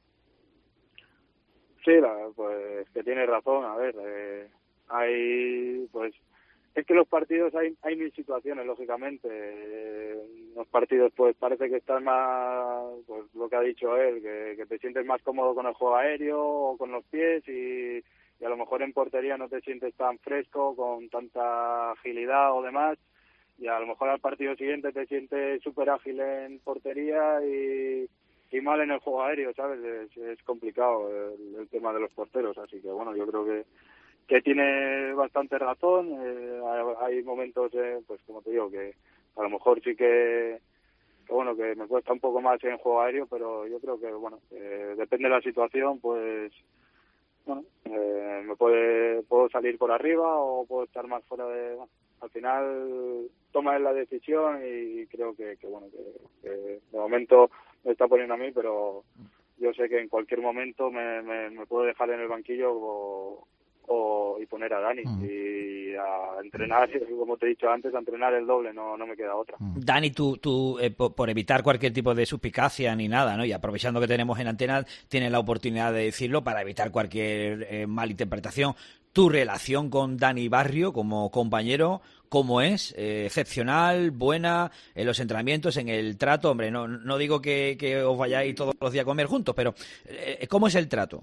Sí, la, pues que tienes razón. A ver, eh, hay, pues, es que los partidos hay hay mil situaciones, lógicamente. Eh, los partidos, pues, parece que estás más, pues, lo que ha dicho él, que, que te sientes más cómodo con el juego aéreo o con los pies y, y a lo mejor en portería no te sientes tan fresco, con tanta agilidad o demás. Y a lo mejor al partido siguiente te sientes súper ágil en portería y y mal en el juego aéreo, ¿sabes? Es, es complicado el, el tema de los porteros, así que bueno, yo creo que que tiene bastante razón. Eh, hay momentos, eh, pues como te digo, que a lo mejor sí que, que bueno, que me cuesta un poco más en juego aéreo, pero yo creo que bueno, eh, depende de la situación, pues bueno, eh, me puede puedo salir por arriba o puedo estar más fuera de... Bueno, al final toma la decisión y creo que, que bueno, que, que de momento me está poniendo a mí, pero yo sé que en cualquier momento me, me, me puedo dejar en el banquillo o, o y poner a Dani mm. y a entrenar, como te he dicho antes, a entrenar el doble, no, no me queda otra. Dani, tú, tú eh, por, por evitar cualquier tipo de suspicacia ni nada, ¿no? Y aprovechando que tenemos en antena, tienes la oportunidad de decirlo para evitar cualquier eh, malinterpretación. Tu relación con Dani Barrio como compañero, ¿cómo es? Eh, ¿Excepcional? ¿Buena? ¿En los entrenamientos? ¿En el trato? Hombre, no, no digo que, que os vayáis todos los días a comer juntos, pero eh, ¿cómo es el trato?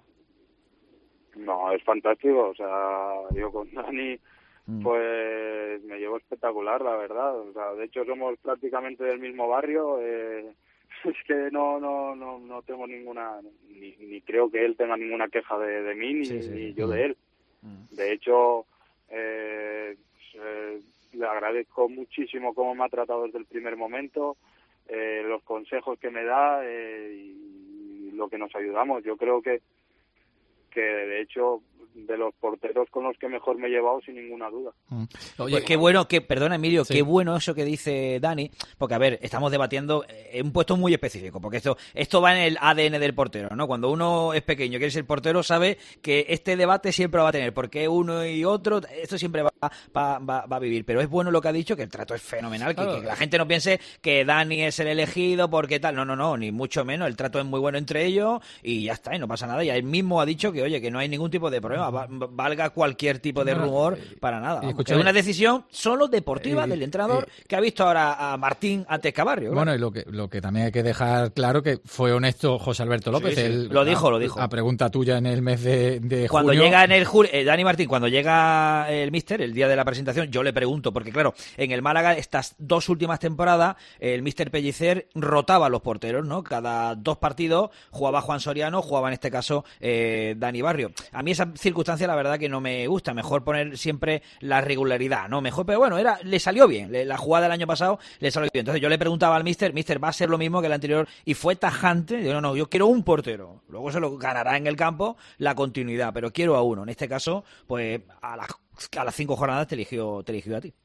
No, es fantástico. O sea, yo con Dani, pues me llevo espectacular, la verdad. O sea, de hecho somos prácticamente del mismo barrio. Eh, es que no, no, no, no tengo ninguna, ni, ni creo que él tenga ninguna queja de, de mí, ni, sí, sí. ni yo de él. De hecho, eh, eh, le agradezco muchísimo cómo me ha tratado desde el primer momento, eh, los consejos que me da eh, y lo que nos ayudamos. Yo creo que, que de hecho, de los porteros con los que mejor me he llevado, sin ninguna duda. Mm. Oye, pues qué bueno, que perdona Emilio, sí. Qué bueno eso que dice Dani, porque a ver, estamos debatiendo en un puesto muy específico, porque esto esto va en el A D N del portero, ¿no? Cuando uno es pequeño, quiere ser portero, sabe que este debate siempre lo va a tener, porque uno y otro, esto siempre va, va, va, va a vivir, pero es bueno lo que ha dicho, que el trato es fenomenal, claro. que, que la gente no piense que Dani es el elegido porque tal, no, no, no, ni mucho menos, el trato es muy bueno entre ellos y ya está, y no pasa nada, y él mismo ha dicho que, oye, que no hay ningún tipo de problema, valga cualquier tipo de no, rumor, eh, para nada. Vamos, es una decisión solo deportiva eh, del entrenador eh, que ha visto ahora a Martín antes que a Barrio. Bueno, claro. y lo que, lo que también hay que dejar claro que fue honesto José Alberto López. Sí, sí. Él, lo dijo, a, lo dijo. A pregunta tuya en el mes de, de cuando junio. Llega en el julio, eh, Dani Martín, cuando llega el míster, el día de la presentación, yo le pregunto, porque claro, en el Málaga estas dos últimas temporadas, el míster Pellicer rotaba a los porteros, ¿no? Cada dos partidos jugaba Juan Soriano, jugaba en este caso eh, Dani Barrio. A mí esa circunstancia la verdad que no me gusta, mejor poner siempre la regularidad, ¿no? Mejor, pero bueno, era le salió bien, le, la jugada del año pasado le salió bien. Entonces yo le preguntaba al míster, míster, ¿va a ser lo mismo que el anterior? Y fue tajante, yo no, no, yo quiero un portero, luego se lo ganará en el campo la continuidad, pero quiero a uno. En este caso, pues a las, a las cinco jornadas te eligió, te eligió a ti.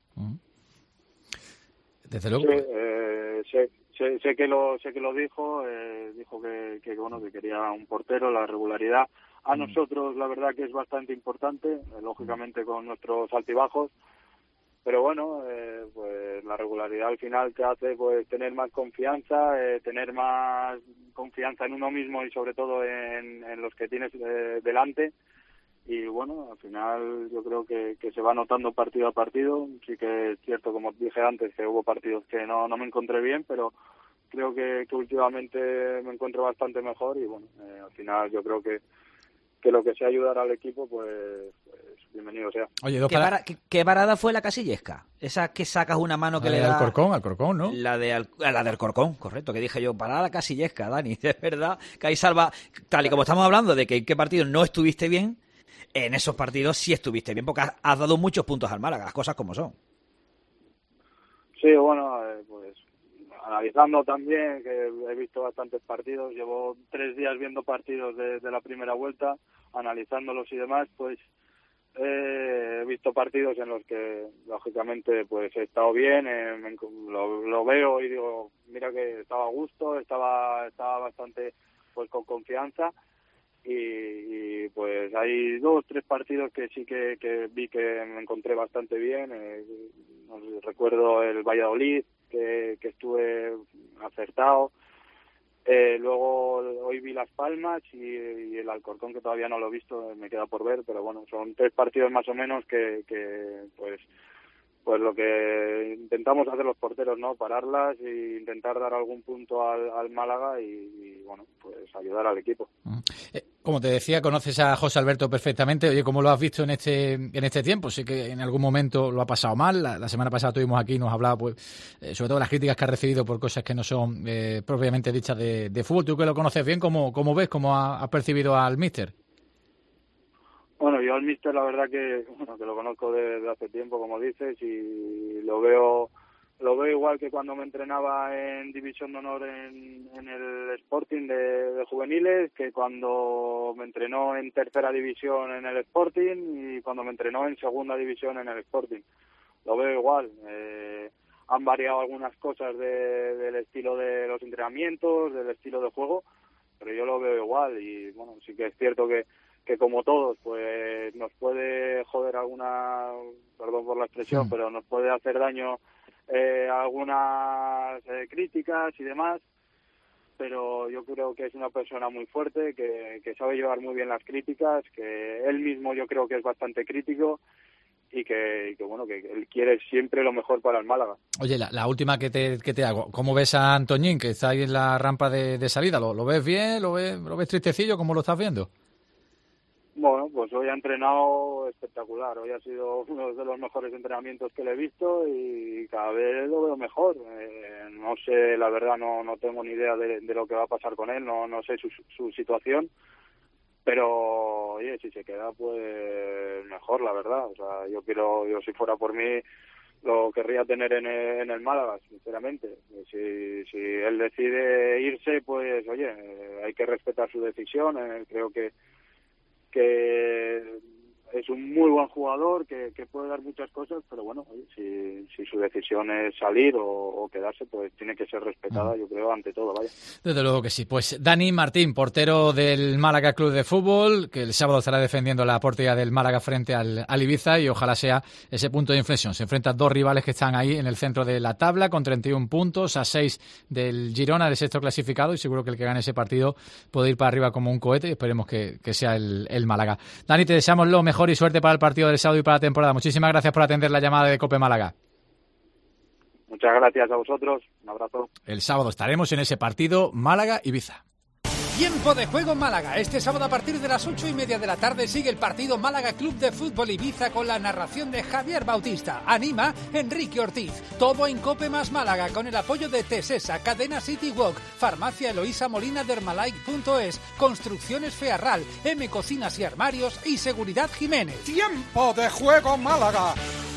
Desde luego. Sí, eh, sé, sé, sé que lo sé que lo dijo, eh, dijo que, que bueno que quería un portero, la regularidad. A nosotros la verdad que es bastante importante, eh, lógicamente con nuestros altibajos, pero bueno, eh, pues la regularidad al final te hace pues tener más confianza, eh, tener más confianza en uno mismo y sobre todo en, en los que tienes eh, delante. Y bueno, al final yo creo que, que se va notando partido a partido. Sí que es cierto, como dije antes, que hubo partidos que no, no me encontré bien, pero creo que, que últimamente me encuentro bastante mejor y bueno, eh, al final yo creo que que lo que sea ayudar al equipo, pues, pues bienvenido sea. Oye, ¿Qué, para... para, ¿qué, ¿Qué parada fue la casillesca? Esa que sacas una mano que la le de da... Alcorcón, Alcorcón, ¿no? La de Al... la del Alcorcón, correcto, que dije yo, parada casillesca, Dani, de verdad, que ahí salva, tal y como estamos hablando de que en qué partido no estuviste bien, en esos partidos sí estuviste bien, porque has, has dado muchos puntos al Málaga, las cosas como son. Sí, bueno, eh, pues analizando también, que he visto bastantes partidos, llevo tres días viendo partidos de, de la primera vuelta, analizándolos y demás, pues eh, he visto partidos en los que lógicamente pues he estado bien, eh, me, lo, lo veo y digo, mira que estaba a gusto, estaba estaba bastante pues con confianza y, y pues hay dos, tres partidos que sí que, que vi que me encontré bastante bien, eh, no sé, recuerdo el Valladolid, que, que estuve acertado, eh, luego hoy vi Las Palmas y, y el Alcorcón, que todavía no lo he visto, me queda por ver, pero bueno, son tres partidos más o menos que, que pues pues lo que intentamos hacer los porteros, ¿no? Pararlas e intentar dar algún punto al, al Málaga y, y, bueno, pues ayudar al equipo. Eh, como te decía, conoces a José Alberto perfectamente. Oye, ¿cómo lo has visto en este en este tiempo? Sé que en algún momento lo ha pasado mal. La, la semana pasada tuvimos aquí y nos hablaba, pues, eh, sobre todo las críticas que ha recibido por cosas que no son eh, propiamente dichas de, de fútbol. Tú que lo conoces bien, ¿cómo, cómo ves, cómo ha, ha percibido al míster? Bueno, yo al míster la verdad que bueno, que lo conozco desde de hace tiempo, como dices, y lo veo lo veo igual que cuando me entrenaba en División de Honor en, en el Sporting de, de juveniles, que cuando me entrenó en Tercera División en el Sporting y cuando me entrenó en Segunda División en el Sporting. Lo veo igual. Eh, han variado algunas cosas de, del estilo de los entrenamientos, del estilo de juego, pero yo lo veo igual y bueno, sí que es cierto que que como todos, pues nos puede joder alguna, perdón por la expresión, sí. pero nos puede hacer daño eh, algunas eh, críticas y demás, pero yo creo que es una persona muy fuerte, que, que sabe llevar muy bien las críticas, que él mismo yo creo que es bastante crítico y que, y que bueno, que él quiere siempre lo mejor para el Málaga. Oye, la, la última que te, que te hago, ¿cómo ves a Antoñín, que está ahí en la rampa de, de salida? ¿Lo, ¿Lo ves bien? ¿Lo ves, lo ves tristecillo? ¿Cómo lo estás viendo? Bueno, pues hoy ha entrenado espectacular. Hoy ha sido uno de los mejores entrenamientos que le he visto y cada vez lo veo mejor. Eh, no sé, la verdad, no no tengo ni idea de, de lo que va a pasar con él, no no sé su, su situación, pero oye, si se queda, pues mejor, la verdad. O sea, yo quiero, yo si fuera por mí, lo querría tener en el, en el Málaga, sinceramente. Si, si él decide irse, pues oye, eh, hay que respetar su decisión. Eh, creo que que es un muy buen jugador, que, que puede dar muchas cosas, pero bueno, si, si su decisión es salir o, o quedarse, pues tiene que ser respetada, yo creo, ante todo, vaya. Desde luego que sí. Pues Dani Martín, portero del Málaga Club de Fútbol, que el sábado estará defendiendo la portería del Málaga frente al, al Ibiza, y ojalá sea ese punto de inflexión. Se enfrentan dos rivales que están ahí en el centro de la tabla, con treinta y un puntos, a seis del Girona, del sexto clasificado, y seguro que el que gane ese partido puede ir para arriba como un cohete, y esperemos que, que sea el, el Málaga. Dani, te deseamos lo mejor y suerte para el partido del sábado y para la temporada. Muchísimas gracias por atender la llamada de COPE Málaga. Muchas gracias a vosotros. Un abrazo. El sábado estaremos en ese partido Málaga-Ibiza. Tiempo de juego Málaga. Este sábado a partir de las ocho y media de la tarde sigue el partido Málaga Club de Fútbol Ibiza con la narración de Javier Bautista. Anima Enrique Ortiz. Todo en Cope más Málaga con el apoyo de Tesesa, Cadena City Walk, Farmacia Eloísa Molina de Hermalike punto es, Construcciones Fearral, M Cocinas y Armarios y Seguridad Jiménez. Tiempo de juego Málaga.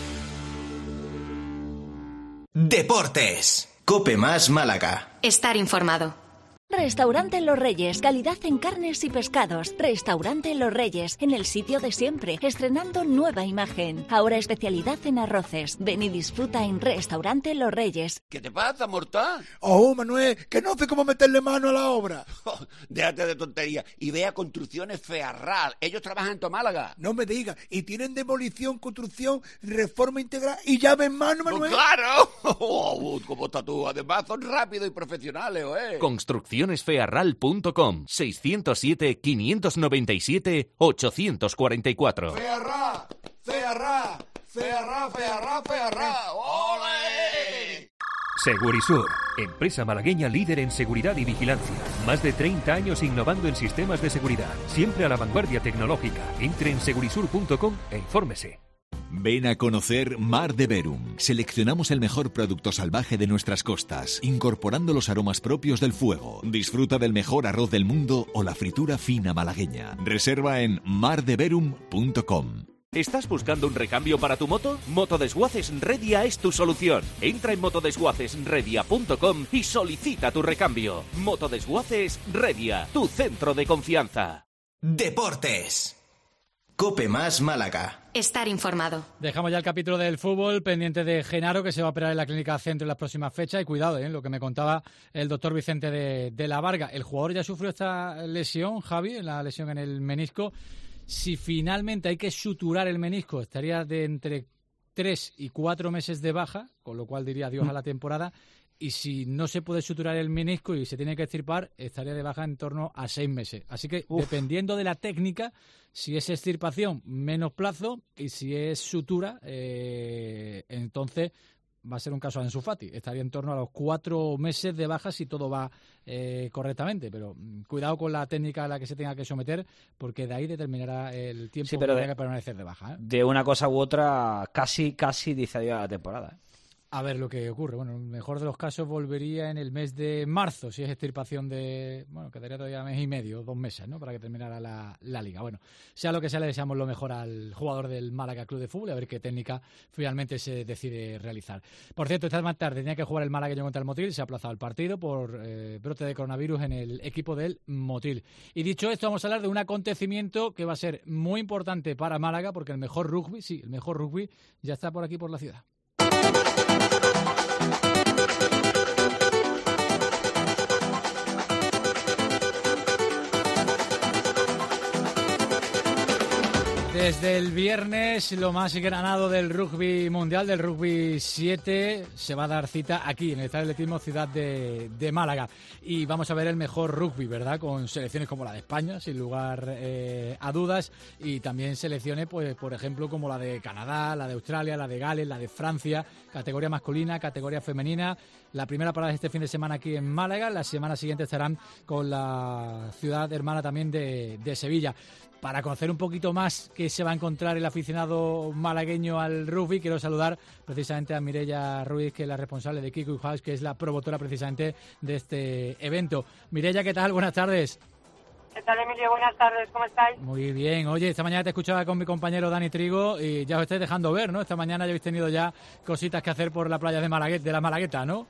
Deportes. Cope más Málaga. Estar informado. Restaurante Los Reyes, calidad en carnes y pescados. Restaurante Los Reyes, en el sitio de siempre, estrenando nueva imagen. Ahora especialidad en arroces. Ven y disfruta en Restaurante Los Reyes. ¿Qué te pasa, mortal? Oh, Manuel, que no sé cómo meterle mano a la obra. Oh, déjate de tontería y ve a Construcciones Fearral. Ellos trabajan en tu Málaga. No me digas, y tienen demolición, construcción, reforma integral y llave en mano, Manuel. Oh, ¡claro! Oh, ¿cómo estás tú? Además son rápidos y profesionales, ¿eh? Construcción fearral punto com, seiscientos siete, quinientos noventa y siete, ochocientos cuarenta y cuatro. Fearra, Fearra, Fearra, Fearra, Fearra. ¡Ole! Segurisur, empresa malagueña líder en seguridad y vigilancia. Más de treinta años innovando en sistemas de seguridad, siempre a la vanguardia tecnológica. Entre en segurisur punto com e infórmese. Ven a conocer Mar de Verum. Seleccionamos el mejor producto salvaje de nuestras costas, incorporando los aromas propios del fuego. Disfruta del mejor arroz del mundo o la fritura fina malagueña. Reserva en mar de verum punto com. ¿Estás buscando un recambio para tu moto? Motodesguaces Redia es tu solución. Entra en motodesguaces redia punto com y solicita tu recambio. Motodesguaces Redia, tu centro de confianza. Deportes. Cope más Málaga. Estar informado. Dejamos ya el capítulo del fútbol pendiente de Genaro, que se va a operar en la Clínica Centro en las próximas fechas. Y cuidado, ¿eh? Lo que me contaba el doctor Vicente de, de la Varga. El jugador ya sufrió esta lesión, Javi, la lesión en el menisco. Si finalmente hay que suturar el menisco, estaría de entre tres y cuatro meses de baja, con lo cual diría adiós a la temporada. y si no se puede suturar el menisco y se tiene que extirpar, estaría de baja en torno a seis meses. Así que, Uf. dependiendo de la técnica, si es extirpación, menos plazo, y si es sutura, eh, entonces va a ser un caso de Ansu Fati. Estaría en torno a los cuatro meses de baja si todo va eh, correctamente, pero cuidado con la técnica a la que se tenga que someter, porque de ahí determinará el tiempo sí, pero que de, tenga que permanecer de baja. ¿eh? De una cosa u otra, casi, casi dice adiós a la temporada. ¿eh? A ver lo que ocurre. Bueno, en el mejor de los casos volvería en el mes de marzo, si es extirpación de... Bueno, quedaría todavía mes y medio, dos meses, ¿no?, para que terminara la, la Liga. Bueno, sea lo que sea, le deseamos lo mejor al jugador del Málaga Club de Fútbol y a ver qué técnica finalmente se decide realizar. Por cierto, esta tarde tenía que jugar el malagueño contra el Motril, se ha aplazado el partido por eh, brote de coronavirus en el equipo del Motril. Y dicho esto, vamos a hablar de un acontecimiento que va a ser muy importante para Málaga, porque el mejor rugby, sí, el mejor rugby ya está por aquí, por la ciudad. Desde el viernes, lo más granado del rugby mundial, del rugby siete, se va a dar cita aquí, en el Estadio de Atletismo Ciudad de, de Málaga. Y vamos a ver el mejor rugby, ¿verdad?, con selecciones como la de España, sin lugar eh, a dudas, y también selecciones, pues, por ejemplo, como la de Canadá, la de Australia, la de Gales, la de Francia, categoría masculina, categoría femenina. La primera parada es este fin de semana aquí en Málaga, la semana siguiente estarán con la ciudad hermana también de, de Sevilla. Para conocer un poquito más qué se va a encontrar el aficionado malagueño al rugby, quiero saludar precisamente a Mireia Ruiz, que es la responsable de Kick House, que es la promotora precisamente de este evento. Mireia, ¿qué tal? Buenas tardes. ¿Qué tal, Emilio? Buenas tardes, ¿cómo estáis? Muy bien. Oye, esta mañana te escuchaba con mi compañero Dani Trigo y ya os estáis dejando ver, ¿no? Esta mañana ya habéis tenido ya cositas que hacer por la playa de, Malagueta, de la Malagueta, ¿no?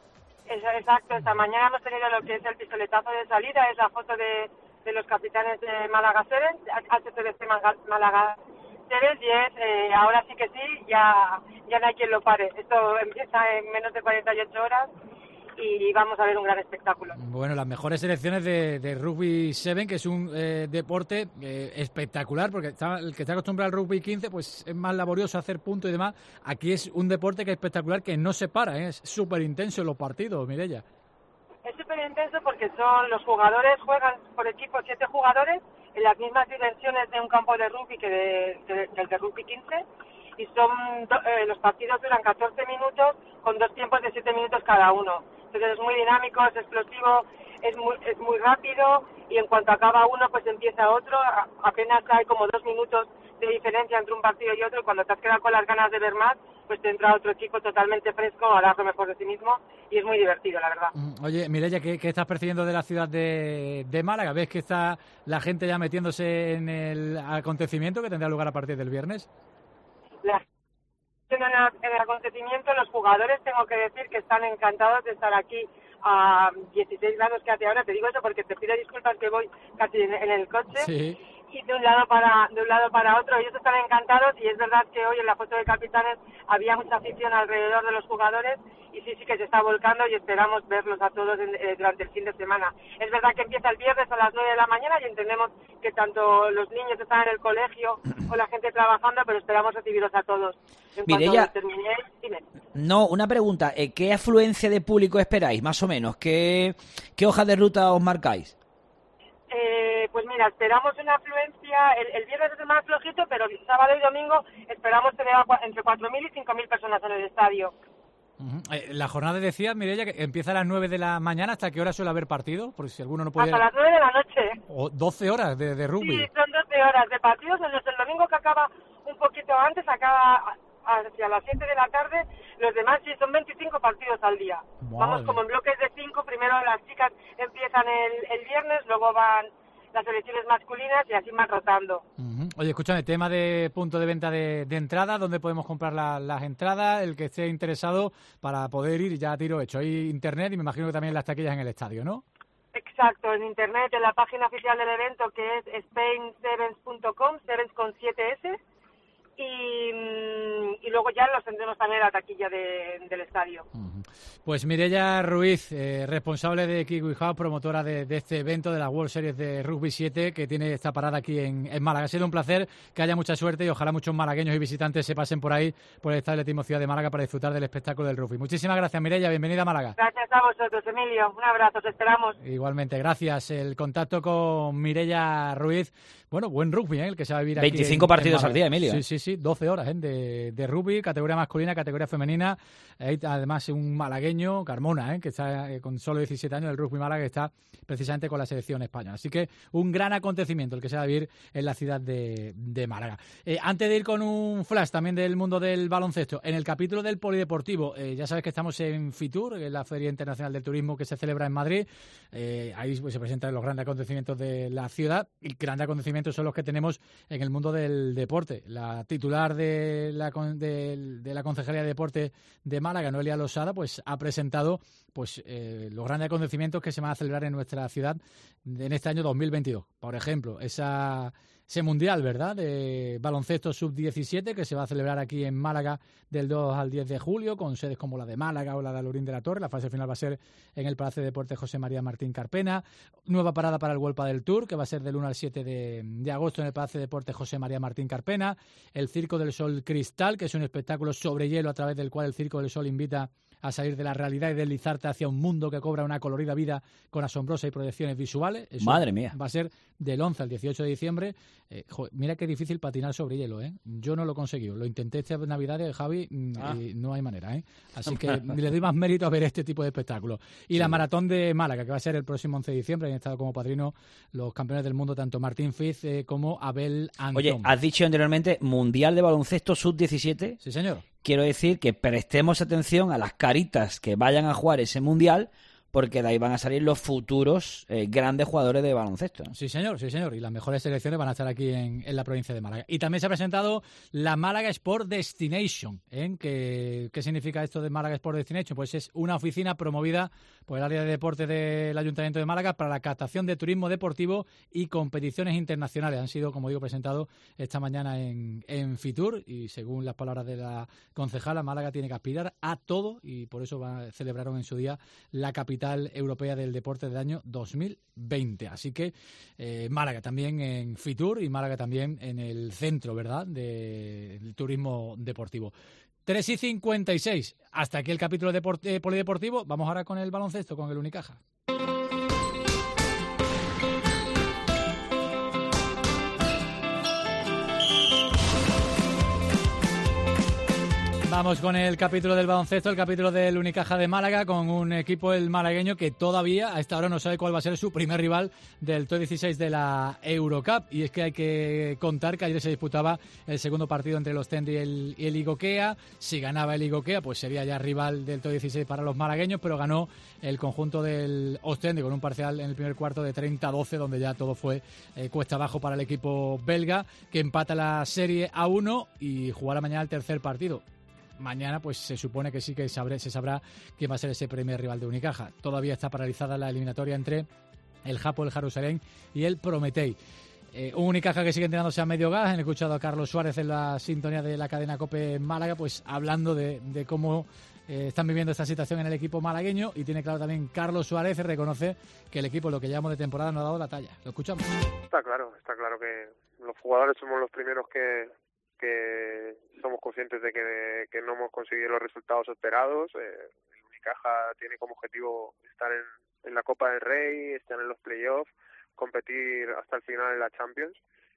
Exacto, esta mañana hemos tenido lo que es el pistoletazo de salida, es la foto de... de los capitanes de Málaga Sevens, H C B C Málaga Sevens, y es, eh, ahora sí que sí, ya, ya no hay quien lo pare. Esto empieza en menos de cuarenta y ocho horas y vamos a ver un gran espectáculo. Bueno, las mejores selecciones de, de Rugby siete, que es un eh, deporte eh, espectacular, porque está, el que está acostumbrado al Rugby quince, pues es más laborioso hacer puntos y demás. Aquí es un deporte que es espectacular, que no se para, ¿eh? Es súper intenso en los partidos, Mireia. Es súper intenso porque son los jugadores, juegan por equipo siete jugadores en las mismas dimensiones de un campo de rugby que de, de, del de rugby quince, y son eh, los partidos duran catorce minutos con dos tiempos de siete minutos cada uno. Entonces es muy dinámico, es explosivo, es muy, es muy rápido, y en cuanto acaba uno pues empieza otro. A, apenas hay como dos minutos de diferencia entre un partido y otro, y cuando te has quedado con las ganas de ver más, pues te entra otro equipo totalmente fresco a dar lo mejor de sí mismo, y es muy divertido, la verdad. Oye, Mireia, ¿qué, qué estás percibiendo de la ciudad de, de Málaga? ¿Ves que está la gente ya metiéndose en el acontecimiento que tendrá lugar a partir del viernes? La en el, en el acontecimiento, los jugadores, tengo que decir que están encantados de estar aquí a dieciséis grados que hace ahora. Te digo eso porque te pido disculpas que voy casi en, en el coche. Sí. Y de un lado para de un lado para otro, ellos están encantados, y es verdad que hoy en la foto de capitanes había mucha afición alrededor de los jugadores, y sí, sí que se está volcando, y esperamos verlos a todos en, eh, durante el fin de semana. Es verdad que empieza el viernes a las nueve de la mañana, y entendemos que tanto los niños están en el colegio o la gente trabajando, pero esperamos recibirlos a todos. En Mireia, cuanto terminéis, dime. No, una pregunta, ¿qué afluencia de público esperáis, más o menos? ¿Qué, qué hoja de ruta os marcáis? Eh, pues mira, esperamos una afluencia, el, el viernes es el más flojito, pero el sábado y domingo esperamos tener entre cuatro mil y cinco mil personas en el estadio. Uh-huh. Eh, la jornada, decías, Mireia, que empieza a las nueve de la mañana. ¿Hasta qué hora suele haber partido? Porque si alguno no puede... Hasta las nueve de la noche. O doce horas de, de rugby. Sí, son doce horas de partidos. El, el domingo, que acaba un poquito antes, acaba hacia las siete de la tarde. Los demás sí son veinticinco partidos al día. Madre. Vamos como en bloques de cinco. Primero las chicas empiezan el, el viernes, luego van las selecciones masculinas, y así van rotando. Uh-huh. Oye, escúchame, tema de punto de venta de, de entrada, ¿dónde podemos comprar la, las entradas? El que esté interesado para poder ir, ya a tiro hecho. Hay internet y me imagino que también las taquillas en el estadio, ¿no? Exacto, en internet, en la página oficial del evento, que es spain sevens punto com, sevens con siete ese. Y, y luego ya los tendremos también en la taquilla de, del estadio. Pues Mireia Ruiz, eh, responsable de Kiwi House, promotora de, de este evento de la World Series de Rugby siete, que tiene esta parada aquí en, en Málaga. Ha sido un placer, que haya mucha suerte y ojalá muchos malagueños y visitantes se pasen por ahí, por el Estadio Atletismo Ciudad de Málaga, para disfrutar del espectáculo del rugby. Muchísimas gracias, Mireia, bienvenida a Málaga. Gracias a vosotros, Emilio, un abrazo, os esperamos. Igualmente, gracias. El contacto con Mireia Ruiz. Bueno, buen rugby, ¿eh? El que se va a vivir aquí. veinticinco en, partidos en al día, Emilio. Sí, sí, sí, doce horas ¿eh? de, de rugby, categoría masculina, categoría femenina. Hay además un malagueño, Carmona, ¿eh? que está eh, con solo diecisiete años, el rugby Málaga, que está precisamente con la selección española. Así que un gran acontecimiento el que se va a vivir en la ciudad de, de Málaga. Eh, antes de ir con un flash también del mundo del baloncesto, en el capítulo del polideportivo, eh, ya sabes que estamos en FITUR, que es la Feria Internacional del Turismo que se celebra en Madrid. Eh, ahí pues, se presentan los grandes acontecimientos de la ciudad, y grandes acontecimientos son los que tenemos en el mundo del deporte. La titular de la, de, de la Concejalía de Deporte de Málaga, Noelia Losada, pues ha presentado pues eh, los grandes acontecimientos que se van a celebrar en nuestra ciudad en este año dos mil veintidós. Por ejemplo, esa... ese mundial, ¿verdad?, de baloncesto sub diecisiete que se va a celebrar aquí en Málaga del dos al diez de julio, con sedes como la de Málaga o la de Alurín de la Torre. La fase final va a ser en el Palacio de Deportes José María Martín Carpena. Nueva parada para el World Padel Tour, que va a ser del uno al siete de, de agosto en el Palacio de Deportes José María Martín Carpena. El Circo del Sol Cristal, que es un espectáculo sobre hielo a través del cual el Circo del Sol invita a salir de la realidad y deslizarte hacia un mundo que cobra una colorida vida con asombrosas y proyecciones visuales. Eso Madre mía. Va a ser del once al dieciocho de diciembre. Eh, joder, mira qué difícil patinar sobre hielo, ¿eh? Yo no lo he conseguido. Lo intenté esta Navidad, Javi, ah. y no hay manera, ¿eh? Así que le doy más mérito a ver este tipo de espectáculos. Y sí. La maratón de Málaga, que va a ser el próximo once de diciembre, han estado como padrino los campeones del mundo, tanto Martín Fiz eh, como Abel Antón. Oye, has dicho anteriormente Mundial de Baloncesto sub diecisiete. Sí, señor. Quiero decir que prestemos atención a las caritas que vayan a jugar ese Mundial, porque de ahí van a salir los futuros eh, grandes jugadores de baloncesto. Sí, señor, sí, señor. Y las mejores selecciones van a estar aquí en, en la provincia de Málaga. Y también se ha presentado la Málaga Sport Destination. ¿eh? ¿Qué, ¿Qué significa esto de Málaga Sport Destination? Pues es una oficina promovida por el área de deporte del Ayuntamiento de Málaga para la captación de turismo deportivo y competiciones internacionales. Han sido, como digo, presentados esta mañana en, en FITUR, y según las palabras de la concejala, Málaga tiene que aspirar a todo, y por eso va, celebraron en su día la capital europea del deporte del año dos mil veinte. Así que eh, Málaga también en FITUR y Málaga también en el centro, ¿verdad?, de, del turismo deportivo. tres y cincuenta y seis. Hasta aquí el capítulo de eh, polideportivo. Vamos ahora con el baloncesto, con el Unicaja. Vamos con el capítulo del baloncesto, el capítulo del Unicaja de Málaga, con un equipo, el malagueño, que todavía a esta hora no sabe cuál va a ser su primer rival del T dieciséis de la Eurocup. Y es que hay que contar que ayer se disputaba el segundo partido entre el Ostende y el, y el Igokea. Si ganaba el Igokea, pues sería ya rival del T dieciséis para los malagueños, pero ganó el conjunto del Ostende con un parcial en el primer cuarto de treinta a doce, donde ya todo fue eh, cuesta abajo para el equipo belga, que empata la serie a uno y jugará mañana el tercer partido. Mañana pues se supone que sí que sabré, se sabrá quién va a ser ese primer rival de Unicaja. Todavía está paralizada la eliminatoria entre el Japo, el Jerusalén y el Prometei. Eh, un Unicaja que sigue entrenándose a medio gas. He escuchado a Carlos Suárez en la sintonía de la cadena COPE en Málaga, pues hablando de, de cómo eh, están viviendo esta situación en el equipo malagueño, y tiene claro también Carlos Suárez, reconoce que el equipo, lo que llevamos de temporada, no ha dado la talla. Lo escuchamos. Está claro, está claro que los jugadores somos los primeros que que somos conscientes de que, que no hemos conseguido los resultados esperados. Eh, el Unicaja tiene como objetivo estar en, en la Copa del Rey, estar en los playoffs, competir hasta el final en la Champions,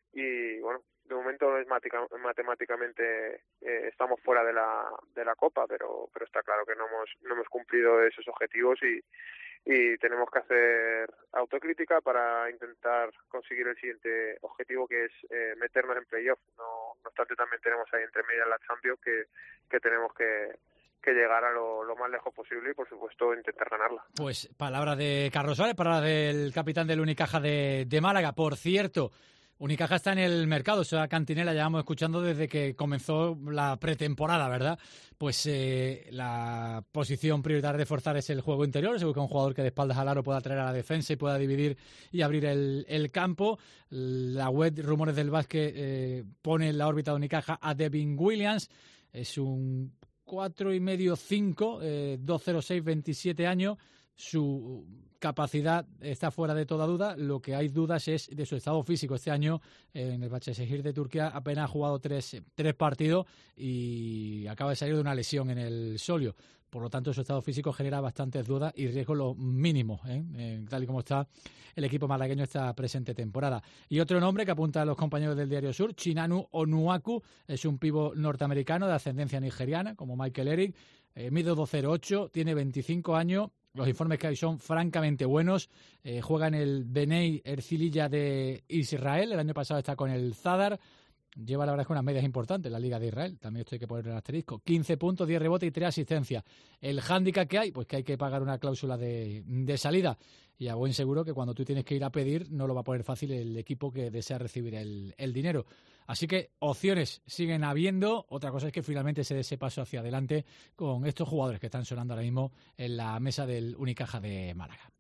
y bueno, de momento es matemáticamente eh, estamos fuera de la de la Copa, pero pero está claro que no hemos no hemos cumplido esos objetivos, y y tenemos que hacer autocrítica para intentar conseguir el siguiente objetivo, que es eh, meternos en playoff. No, no obstante, también tenemos ahí entre medias la Champions, que, que tenemos que, que llegar a lo, lo más lejos posible y, por supuesto, intentar ganarla. Pues palabra de Carlos Suárez, palabra del capitán del Unicaja de, de Málaga. Por cierto, Unicaja está en el mercado, esa cantinela llevamos escuchando desde que comenzó la pretemporada, ¿verdad? Pues eh, la posición prioritaria de reforzar es el juego interior. Se busca un jugador que de espaldas al aro pueda traer a la defensa y pueda dividir y abrir el, el campo. La web Rumores del Básquet eh, pone en la órbita de Unicaja a Devin Williams. es un cuatro y medio cinco, eh, dos cero seis, veintisiete años. Su capacidad está fuera de toda duda. Lo que hay dudas es de su estado físico. Este año en el Başakşehir de Turquía apenas ha jugado tres, tres partidos y acaba de salir de una lesión en el solio. Por lo tanto, su estado físico genera bastantes dudas y riesgos los mínimos, ¿eh? Eh, tal y como está el equipo malagueño esta presente temporada. Y otro nombre que apunta a los compañeros del Diario Sur, Chinanu Onuaku, es un pívot norteamericano de ascendencia nigeriana, como Michael Eric, eh, mide dos cero ocho, tiene veinticinco años. Los informes que hay son francamente buenos. Eh, juega en el Bnei Herzliya de Israel. El año pasado está con el Zadar. Lleva, la verdad, es que unas medias importantes la Liga de Israel. También esto hay que poner en asterisco. quince puntos, diez rebotes y tres asistencias. El hándicap que hay, pues que hay que pagar una cláusula de, de salida. Y a buen seguro que cuando tú tienes que ir a pedir, no lo va a poner fácil el equipo que desea recibir el, el dinero. Así que opciones siguen habiendo. Otra cosa es que finalmente se dé ese paso hacia adelante con estos jugadores que están sonando ahora mismo en la mesa del Unicaja de Málaga.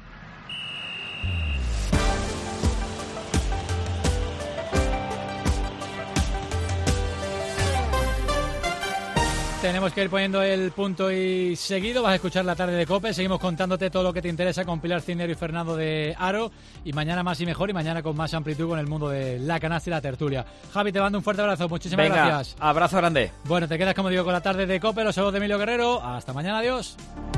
Tenemos que ir poniendo el punto y seguido. Vas a escuchar la tarde de COPE. Seguimos contándote todo lo que te interesa con Pilar Cisnero y Fernando de Aro. Y mañana más y mejor. Y mañana con más amplitud con el mundo de la canasta y la tertulia. Javi, te mando un fuerte abrazo. Muchísimas Venga, gracias. Abrazo grande. Bueno, te quedas, como digo, con la tarde de COPE. Los saludos de Emilio Guerrero. Hasta mañana. Adiós.